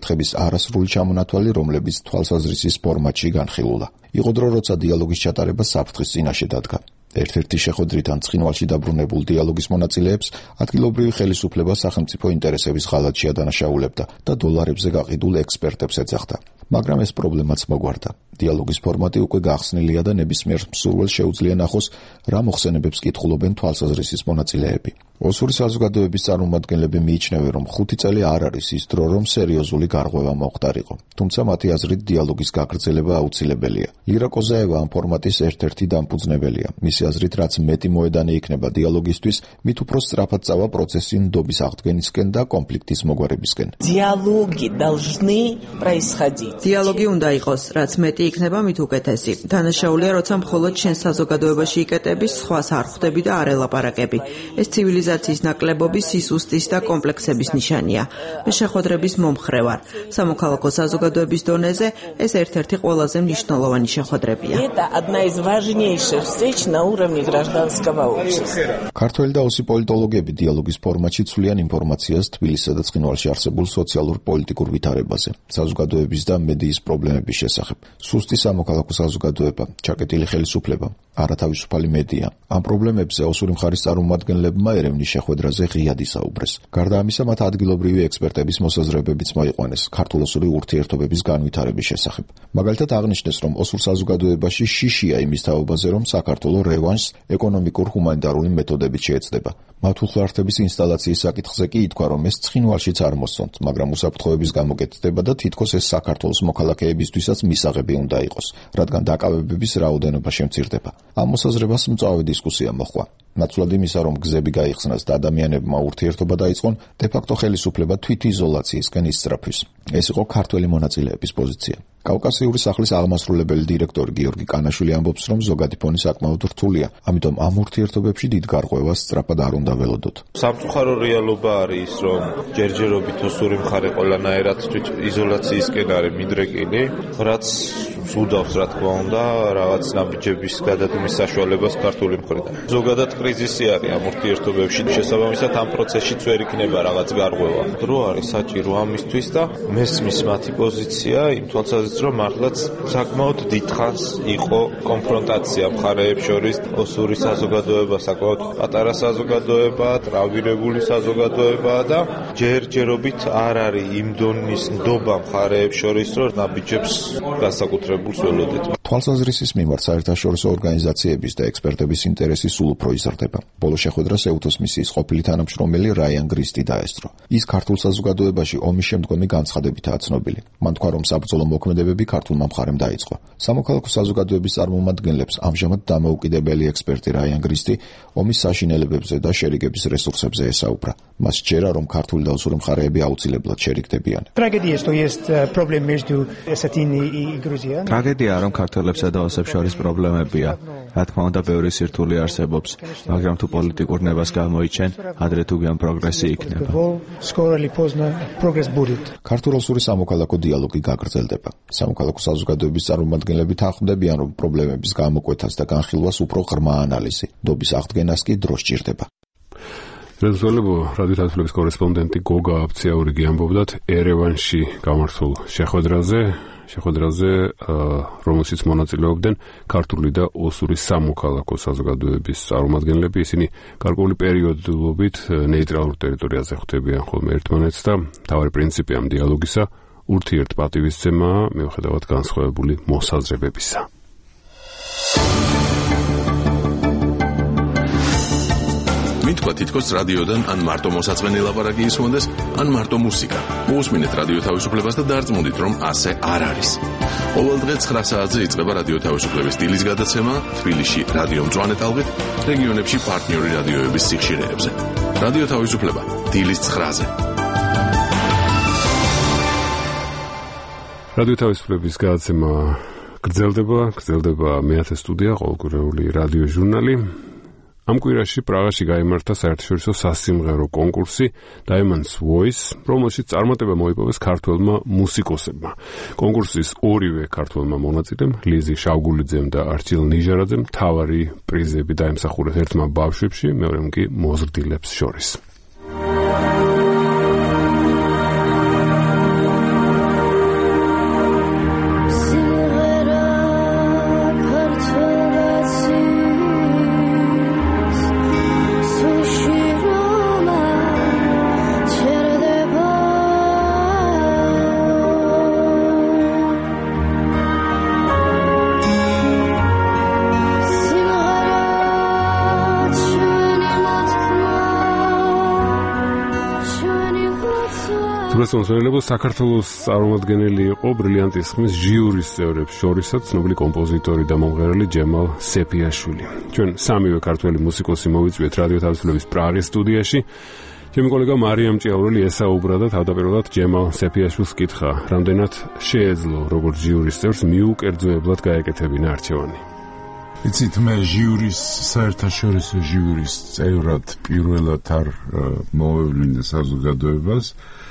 არასრული ჩამონათვალი, რომლებიც თვალსაზრისის ფორმატში განხილულა. იყო დრო, როცა დიალოგის ჩატარება საფრთხის წინაშე დადგა. ერთ-ერთი შეხვედრით ან ცხინვალში დაბრუნებულ დიალოგის მონაწილეებს ადგილობრივი ხელისუფლება სახელმწიფო ინტერესების ღალატში ადანაშაულებდა და დოლარებზე გაყიდულ ექსპერტებს ეძახდა. მაგრამ ეს პრობლემაც მოგვარდა. დიალოგის ფორმატი უკვე გახსნილია და ნებისმიერ მსურველს შეუძლია ნახოს, რა მოხსენებებს კითხულობენ თვალსაზრისის მონაწილეები. ოსური საზოგადოების წარმომადგენლები მიიჩნევენ, რომ ხუთი წელი არ არის ის დრო, რომ სერიოზული გარღვევა მოხდარიყო. თუმცა მათი აზრით დიალოგის გაგრძელება აუცილებელია. ლირა კოზაევა ამ ფორმატის ერთ-ერთი დამფუძნებელია. მისი აზრით, რაც მეტი მოედანი იქნება დიალოგისთვის, მით უფრო სწრაფად წავა პროცესი ნდობის აღდგენისკენ და კონფლიქტის მოგვარებისკენ. Диалоги должны происходить. დიალოგი უნდა იყოს, რაც მეტი იქნება, მით უკეთესი. დანაშაულია, როცა მხოლოდ შენ საზოგადოებაში იკეტები, სხვას არ ხვდები და არ ელაპარაკები. ეს ცივილიზაციის ნაკლებობის, სისუსტის და კომპლექსების ნიშანია. მე შეხვედრების მომხრე ვარ. სამოქალაქო საზოგადოების დონეზე ეს ერთ-ერთი ყველაზე მნიშვნელოვანი შეხვედრებია. Это одна из важнейших встреч на уровне гражданского общества. ქართველი და ოსი პოლიტოლოგები დიალოგის ფორმატში ცვლიან ინფორმაციას თბილისსა და ცხინვალში არსებულ სოციალურ-პოლიტიკურ ვითარებაზე, საზოგადოების და მედიის პრობლემების შესახებ. სუსტი სამოქალაქო საზოგადოება, ჩაკეტილი ხელისუფლება, არათავისუფალი მედია. ამ პრობლემებზე ოსური მხარის წარმომადგენლებმა ერევნის შეხვედრაზე ღიად ისაუბრეს. გარდა ამისა, მათ ადგილობრივი ექსპერტების მოსაზრებებიც მოიყვანეს ქართულ-ოსური ურთიერთობების განვითარების შესახებ. მაგალითად აღნიშნეს, რომ ოსურ საზოგადოებაში შიშია იმის თაობაზე, რომ საქართველო რევანშს ეკონომიკურ-ჰუმანიტარული მეთოდებით შეეცდება. მათულხლართების ინსტალაციის საკითხზე კი ითქვა, რომ ეს ცხინვალშიც არ მოსწონთ, მაგრამ უსაფრთხოების გამო კეთდება და თითქოს ეს საქართველოს მოქალაქეებისთვისაც მისაღები უნდა იყოს, რადგან დაკავებების რაოდენობა შემცირდება. ამ მოსაზრებას მწვავე დისკუსია მოჰყვა. ნაცვლად იმისა, რომ გზები გაიხსნას და ადამიანებმა ურთიერთობა დაიწყონ, დე-ფაქტო ხელისუფლება თვითიზოლაციისკენ ისწრაფვის. ეს იყო ქართველი მონაწილეების პოზიცია. კავკასიური სახლის აღმასრულებელი დირექტორი გიორგი კანაშვილი ამბობს, რომ ზოგადი ფონი საკმაოდ რთულია, ამიტომ ამ ურთიერთობებში დიდ გარღვევას სწრაფად არ უნდა ველოდოთ. სამწუხარო რეალობა არის ის, რომ ჯერჯერობით ოსური მხარე ყველანაირად თვითიზოლაციისკენ არის მიდრეკილი, რაც უდავს, რა თქმა უნდა, რაღაც ნაბიჯების გადადგმის საშუალებას ქართული მხრიდან. ზოგადად კრიზისი არის ამ ურთიერთობებში, შესაბამისად ამ პროცესშიც ვერ იქნება რაღაც გარღვევა. დრო არის საჭირო ამისთვის და მესმის მათი პოზიცია იმ თვალსაზრისით, რომ მართლაც საკმაოდ დიდხანს იყო კონფრონტაცია მხარეებს შორის. ოსური საზოგადოება საკმაოდ პატარა საზოგადოებაა, ტრავმირებული საზოგადოებაა და ჯერჯერობით არ არის იმ დონის ნდობა მხარეებს შორის, რომ ნაბიჯებს განსაკუთრებულს ველოდეთ. თვალსაზრისის მიმართ საერთაშორისო ორგანიზაციების და ექსპერტების ინტერესი სულ უფრო იზრდება. ბოლო შეხვედრას ეუთოს მისიის ყოფილი თანამშრომელი რაიან გრისტი დაესწრო. ის ქართულ საზოგადოებაში ომის შემდგომი განცხადებითაა ცნობილი. მან თქვა, რომ საბრძოლო მოქმედებები ქართულმა მხარემ დაიწყო. სამოქალაქო საზოგადოების წარმომადგენლებს ამჟამად დამოუკიდებელი ექსპერტი რაიან გრისტი ომის საშინელებებზე და შერიგების რესურსებზე ესაუბრა. მას სჯერა, რომ ქართული და ოსური მხარეები აუცილებლად შერიგდებიან. ტრაგედია, რომ ქართველებსა და ოსებს შორის პრობლემებია. რა თქმა უნდა, ბევრი სირთულე არსებობს, მაგრამ თუ პოლიტიკურ ნებას გამოიჩენ, ადრე თუ გვიან პროგრესი იქნება. ქართულ-ოსური სამოქალაქო დიალოგი გაგრძელდება. სამოქალაქო საზოგადოების წარმომადგენლები თანხმდებიან, რომ პრობლემების გამოკვეთას და განხილვას უფრო ღრმა ანალიზი, ნდობის აღდგენას კი დრო სჭირდება. რეზოლუცია რადიო თავისუფლების კორესპონდენტი გოგა აფციაურიგი ამბობდათ ერევანში გამართულ შეხვედრაზე, შეხვედრაზე, რომელშიც მონაწილეობდნენ ქართული და ოსური სამოქალაქო საზოგადოების წარმომადგენლები. ისინი გარკვეული პერიოდულობით ნეიტრალურ ტერიტორიაზე ხვდებიან ხოლმე ერთმანეთს და მთავარი პრინციპი ამ დიალოგისა ურთიერთპატივისცემაა, მიუხედავად განსხვავებული მოსაზრებებისა. მითქვა თითქოს რადიოდან ან მარტო მოსაწყენი ლაპარაკი ისმონდეს, ან მარტო მუსიკა. მოусმინეთ რადიო თავისუფლებას და დარწმუნდით, რომ ასე არ არის. ყოველ დღე ცხრა საათზე იწყება რადიო თავისუფლების დილის გადაცემა თბილისში რადიო მწვანე ტალღით, რეგიონებში პარტნიორი რადიოების სიხშირეებზე. რადიო თავისუფლება დილის ცხრაზე. რადიო თავისუფლების გადაცემა გრძელდება, გრძელდება მეათე სტუდია, ყოველკვირეული რადიო ჟურნალი. ამ კვირაში პრაღაში გაიმართა საერთაშორისო სასიმღერო კონკურსი Diamonds Voice, რომელშიც წარმატება მოიპოვეს ქართველმა მუსიკოსებმა. კონკურსის ორივე ქართველმა მონაწილემ, ლიზი შავგულიძემ და არჩილ ნიჟარაძემ, მთავარი პრიზები დაიმსახურეს ერთმა ბავშვებში, მეორემ კი მოზრდილებს შორის. უძველეს მომსმენელებო საქართველოს წარმომადგენელი იყო ბრილიანტის ხმის ჟიურის წევრებს შორისაც ცნობილი კომპოზიტორი და მომღერალი ჯემალ სეფიაშვილი. ჩვენ სამივე ქართველი მუსიკოსი მოვიწვიეთ რადიო თავისუფლების პრაღის სტუდიაში. ჩემი კოლეგა მარიამ ჭიაურელი ესაუბრა და თავდაპირველად ჯემალ სეფიაშვილს კითხა, რამდენად შეეძლო როგორც ჟიურის წევრს მიუკერძოებლად გაეკეთებინა არჩევანი. იცით, მე ჟიურის საერთაშორისო ჟიურის წევრად პირველად არ მოვევლინე საზოგადოებას,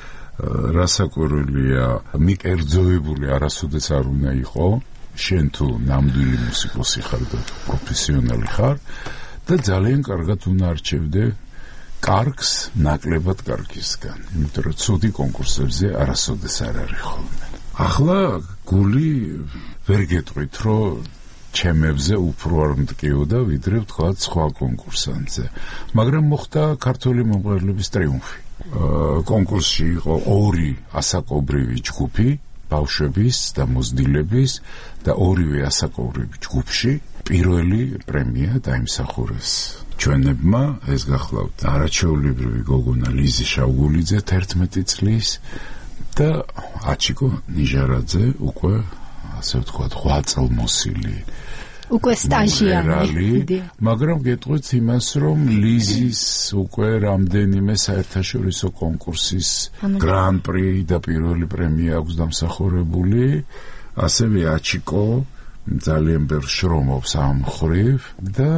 რასაკვირველია, მიკერძოებული არასოდეს არ უნდა იყო, შენ თუ ნამდვილი მუსიკოსი ხარ და პროფესიონალი ხარ და ძალიან კარგად უნდა არჩევდე კარგს ნაკლებად კარგისგან, იმიტომ რომ ცუდი კონკურსებზე არასოდეს არ არის ხოლმე. ახლა გული ვერ გეტყვით, რომ ჩემებზე უფრო არ მტკიოდა ვიდრე ვთქვათ სხვა კონკურსანტზე, მაგრამ მოხდა ქართული მომღერლების ტრიუმფი. კონკურსში იყო ორი ასაკობრივი ჯგუფი, ბავშვების და მოზრდილების და ორივე ასაკობრივი ჯგუფში პირველი პრემია დაიმსახურეს ჩვენებმა. ეს გახლავთ არაჩვეულებრივი გოგონა ლიზი შავგულიძე თერთმეტი წლის და აჩიკო ნიჟარაძე უკვე ასე ვთქვათ ღვაწლმოსილი უკვე სტაჟიანი, მაგრამ გეტყვით იმას, რომ ლიზის უკვე რამდენიმე საერთაშორისო კონკურსის გრან-პრი და პირველი პრემია აქვს დამსახურებული, ასევე აჩიკო ძალიან ბევრ შრომობს ამ მხრივ და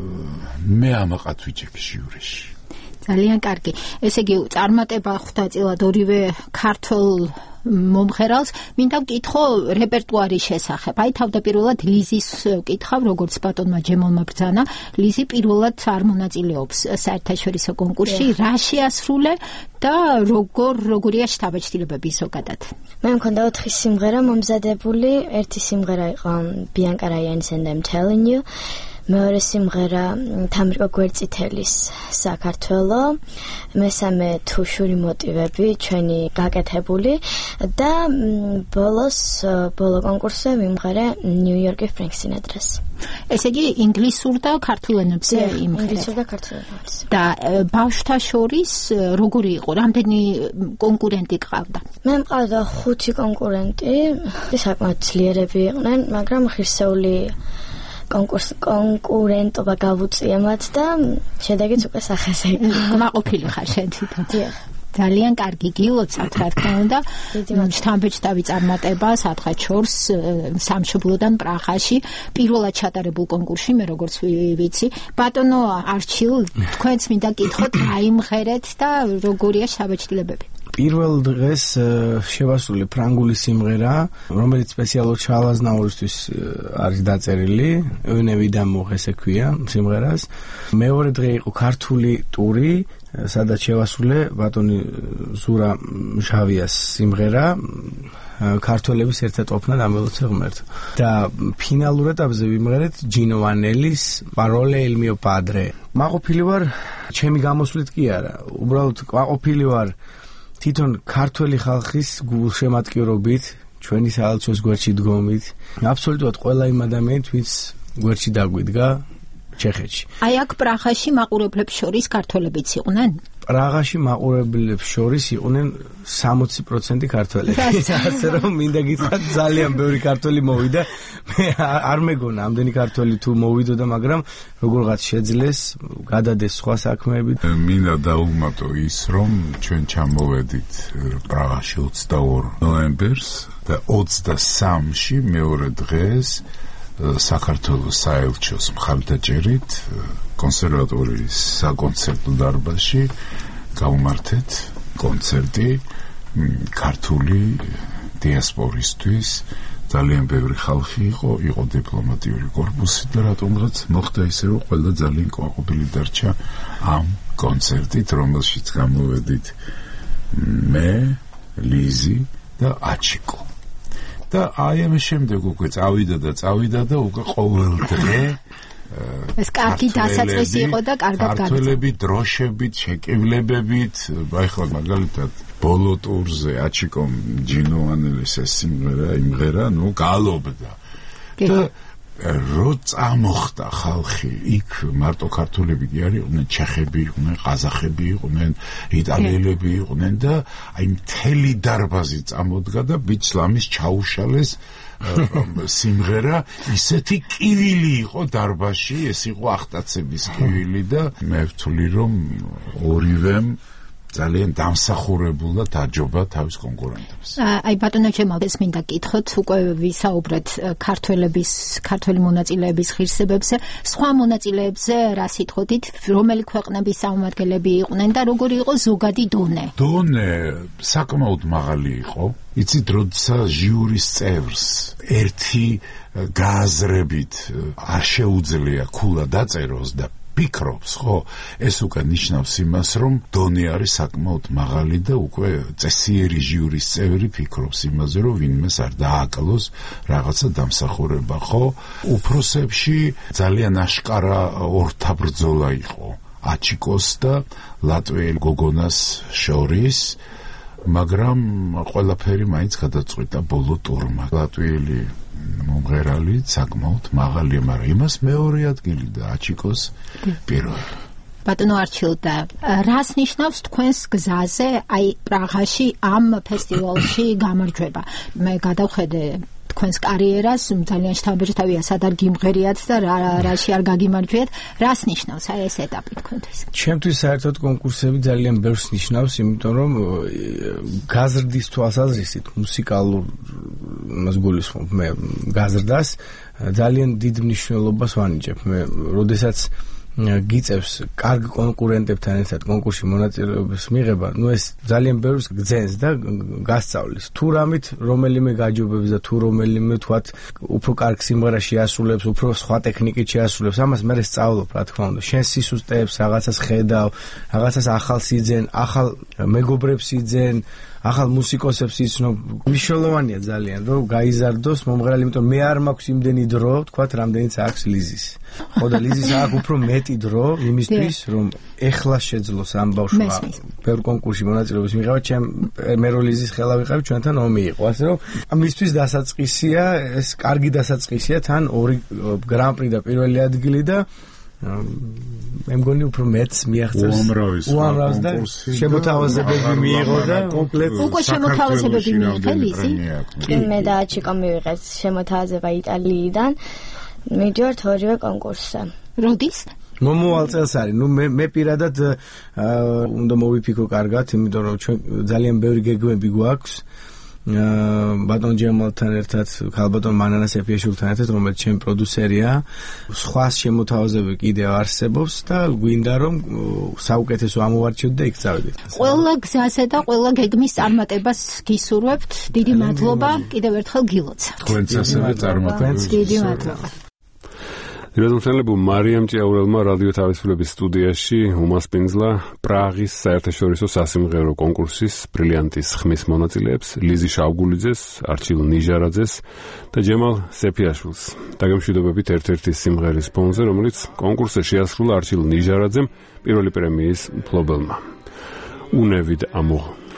მე ამაყად ვიჭექი ჟიურიში. ძალიან კარგი. ესე იგი, წარმატება ხვდა წილად ორივე ქართულ მომღერალს. მინდა ვკითხო რეპერტუარის შესახებ. აი თავდაპირველად ლიზის ვკითხავ, როგორც ბატონმა ჯემალმა ბრძანა, ლიზი პირველად არ მონაწილეობს საერთაშორისო კონკურსში, რა შეასრულე და როგორ როგორია შთაბეჭდილებები ზოგადად. მე მქონდა ოთხი სიმღერა მომზადებული, ერთი სიმღერა იყო ბიანკა რაიანის and I'm telling you, მეორე სიმღერა თამრიკო გვერდწითელის საქართველო, მესამე თუშური მოტივები ჩვენი გაკეთებული და ბოლოს ბოლო კონკურსზე მიმღერე ნიუ-იორკი ფრენკ სინატრას. ესე იგი ინგლისურ და ქართულ ენებზე იმღერეთ. ინგლისურ და ქართულ ენებზე. და ბავშვთა შორის როგორი იყო? რამდენი კონკურენტი ყავდა? მე მყავდა ხუთი კონკურენტი, საკმაოდ ძლიერები იყვნენ, მაგრამ ღირსეული კონკურს კონკურენტობა გავუწია მათ და შედეგიც უკვე სახეზე იყო. მაყოფილი ხარ შენ თვითონ. ძალიან კარგი გილოცავთ, რა თქმა უნდა. შთამბეჭდავი წარმატება სათხად შორს სამშობლოდან პრაღაში პირველად ჩატარებულ კონკურსში, მე როგორც ვიცი. ბატონო არჩილ, თქვენც მინდა გითხოთ, აიმღერეთ და როგორია შთაბეჭდილებები? პირველ დღეს შევასრულე ფრანგული სიმღერა, რომელიც სპეციალურად შალაზნაურისთვის არის დაწერილი, ევნევიდან მოხეს ექვია სიმღერას. მეორე დღე იყო ქართული ტური, სადაც შევასრულე ბატონი ზურა ჟავიას სიმღერა, ქართველების ერთად ყოფნა დამელოცე ღმერთო. და ფინალურ ეტაპზე ვიმღერეთ ჯინო ვანელის პაროლე il mio padre. მაყოფილი ვარ, ჩემი გამოსვლით კი არა, უბრალოდ მაყოფილი ვარ თვითონ ქართველი ხალხის გულშემატკივრობით, ჩვენი საელჩოს გვერდში დგომით, აბსოლუტურად ყველა იმ ადამიანით, ვინც გვერდში დაგვიდგა ჩეხეთში. აი აქ პრაღაში მაყურებლებს შორის ქართველებიც იყვნენ? პრაღაში მაყურებლებს შორის იყვნენ სამოცი პროცენტი ქართველები. ასე რომ მინდა გითხრათ, ძალიან ბევრი ქართველი მოვიდა. მე არ მეგონა ამდენი ქართველი თუ მოვიდოდა, მაგრამ როგორღაც შეძლეს, გადადეს სხვა საქმეები. მინდა დაუმატო ის, რომ ჩვენ ჩამოვედით პრაღაში ოცდაორ ნოემბერს და ოცდასამში მეორე დღეს საქართველოს საელჩოს მხარდაჭერით კონსერვატორიის საკონცერტო დარბაზში გავუმართეთ კონცერტი ქართული დიასპორისთვის. ძალიან ბევრი ხალხი იყო, იყო დიპლომატიური კორპუსი და რატომღაც მოხდა ისე, რომ ყველა ძალიან კვაყოფილი დარჩა ამ კონცერტით, რომელშიც გამოვედით მე, ლიზი და აჩიკო. და აი ამ შემდეგ უკვე წავიდა და წავიდა და უკვე ყოველ დღე ეს კარგი დასაწყისი იყო და კარგად გაჩვენა. ქართველები დროშებით, შეკივლებებით, აი ხო მაგალითად ბოლო ტურზე აჩიკომ ჯინო ვანელის ეს სიმღერა იმღერა, ნუ გალობდა. და რო წამოხდა ხალხი იქ მარტო ქართველები კი არიყვნენ, ჩეხები იყვნენ, ყაზახები იყვნენ, იტალიელები იყვნენ და აი მთელი დარბაზი წამოდგა და ბიჭლამის ჩაუშალეს სიმღერა ისეთი კივილი იყო დარბაზში, ეს იყო ახტაცების კივილი და მე ვთვლი რომ ორივემ ძალიან დამსახურებულ და დაჯობა თავის კონკურენტებს. აი ბატონო ჩემალდეს მინდა გითხოთ, უკვე ვისაუბრეთ ქართველების, ქართველი მონაწილეების ღირსებებზე, სხვა მონაწილეებზე რა სიტყვით, რომელი ქვეყნების წარმომადგენლები იყვნენ და როგორი იყო ზოგადი დონე? დონე საკმაოდ მაღალი იყო. იცით, როცა ჟიურის წევრს ერთი გააზრებით არ შეუძლია ქულა დაწეროს და ფიქრობს, ხო, ეს უკვე ნიშნავს იმას, რომ დონე არის საკმაოდ მაღალი და უკვე წესიერი ჟიურის წევრი ფიქრობს იმაზე, რომ ვინმეს არ დააკლოს რაღაცა დამსახურება, ხო? უფროსებში ძალიან აშკარა ორთაბრძოლა იყო აჩიკოს და ლატვიელ გოგონას შორის, მაგრამ ყველაფერი მაინც გადაწყვიტა ბოლო ტურმა. ლატვიელი მომღერალი საკმაოდ მაღალია, მაგრამ იმას მეორე ადგილი და აჩიკოს პირველი. ბატონო არჩილდა, რას ნიშნავს თქვენს გზაზე აი პრაღაში ამ ფესტივალში გამარჯვება? მე გადავხედე თქვენს კარიერას, ძალიან შთამბეჭდავია, სად არ გიმღერიათ და რაში არ გაგიმარჯვეთ, რას ნიშნავს აი ეს ეტაპი თქვენთვის? ჩემთვის საერთოდ კონკურსები ძალიან ბევრს ნიშნავს, იმიტომ რომ გაზრდის თვალსაზრისით მუსიკალურ მას გულისხმობ მე გაზრდას ძალიან დიდ მნიშვნელობას ვანიჭებ. მე როდესაც გიწევს კარგ კონკურენტებთან ერთად კონკურსში მონაწილეობის მიღება, ну ეს ძალიან ბევრს გძენს და გასწავლის. თუ რამით რომელიმე გაჯობებს და თუ რომელიმე თქვათ უფრო კარგ სიმღერას შეასრულებს, უფრო სხვა ტექნიკით შეასრულებს, ამას მე სწავლობ, რა თქმა უნდა. შენ სისუსტეებს რაღაცას ხედავ, რაღაცას ახალს იძენ, ახალ მეგობრებს იძენ, ახალ მუსიკოსებს იცნობ. მნიშვნელოვანია ძალიან, რომ გაიზარდოს მომღერალი, იმიტომ მე არ მაქვს იმდენი დრო, თქვათ, რამდენიც აქვს ლიზის. ხო და ლიზის აქვს უფრო მეტი დრო იმისთვის, რომ ეხლა შეძლოს ამ ბავშვმა ბევრ კონკურსში მონაწილეობის მიღება, ჩემ მე რო ლიზის ხელა ვიყავი, ჩვენთან ომი იყო, ასე რომ ამისთვის დასაწყისია, ეს კარგი დასაწყისია, თან ორი გრან-პრი და პირველი ადგილი და მე მგონი უფრო მეც მიაღწევს უამრავს და შემოთავაზებები მიიღო და კომპლეტ უკვე შემოთავაზებები მიიღე ლიზი? მე და აჩიკო მივიღეთ შემოთავაზება იტალიიდან, მივიდივართ ორივე კონკურსზე. როდის? მომავალ წელს არის. ნუ მე მე პირადად უნდა მოვიფიქრო კარგად, იმიტომ რომ ჩვენ ძალიან ბევრი გეგმები გვაქვს. ბატონ ჯემალთან ერთად, ქალბატონ მანანა სეფიაშვილთან ერთად, რომელიც ჩემი პროდიუსერია, სხვა შემოთავაზებები კიდევ არსებობს და გვინდა რომ საუკეთესო ამოვარჩიოთ და იქ წავიდეთ. ყველა გზაზე და ყველა გეგმის წარმატებას გისურვებთ. დიდი მადლობა კიდევ ერთხელ გილოცავთ. თქვენც ასევე წარმატებებს. დიდი მადლობა. დირექტორ მარიამ ჭიაურელმა რადიო თავისუფლების სტუდიაში უმასპინძლა პრაღის საერთაშორისო სასიმღერო კონკურსის ბრილიანტის ხმის მონაწილეებს ლიზი შავგულიძეს, არჩილ ნიჟარაძეს და ჯემალ სეფიაშვილს. დაგემშვიდობებით ერთ-ერთი სიმღერის ფონზე, რომელიც კონკურსზე შეასრულა არჩილ ნიჟარაძემ, პირველი პრემიის მფლობელმა. უნევიდ ამო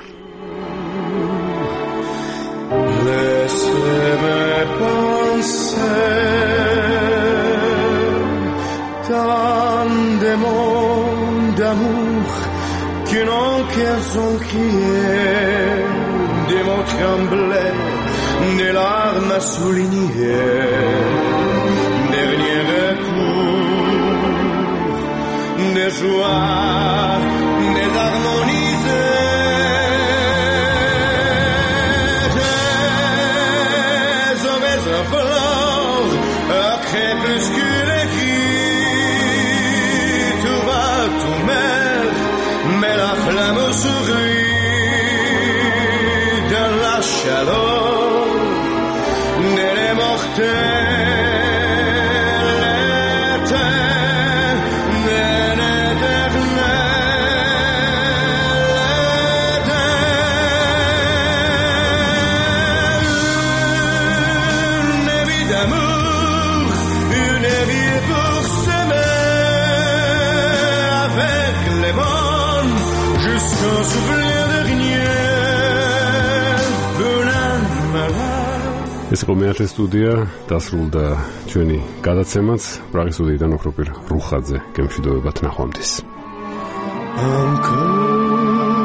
tant de monde d'amour que non qu'un son criait, des mots tremblés, des larmes à souligner, dernier recours, des joies, des harmonisées. Des hommes en fleurs, à crépuscule mais la flamme sourit de la chaleur de les mortels de l'éternel une vie d'amour, une vie pour s'aimer avec les mots jusqu'au souffle dernier de l'âme. ეს იყო მეათე სტუდია, დასრულდა ჩვენი გადაცემაც. პრაღის სტუდიიდან ოქროპირ რუხაძე გემშვიდობებათ ნახვამდის. I'm cold.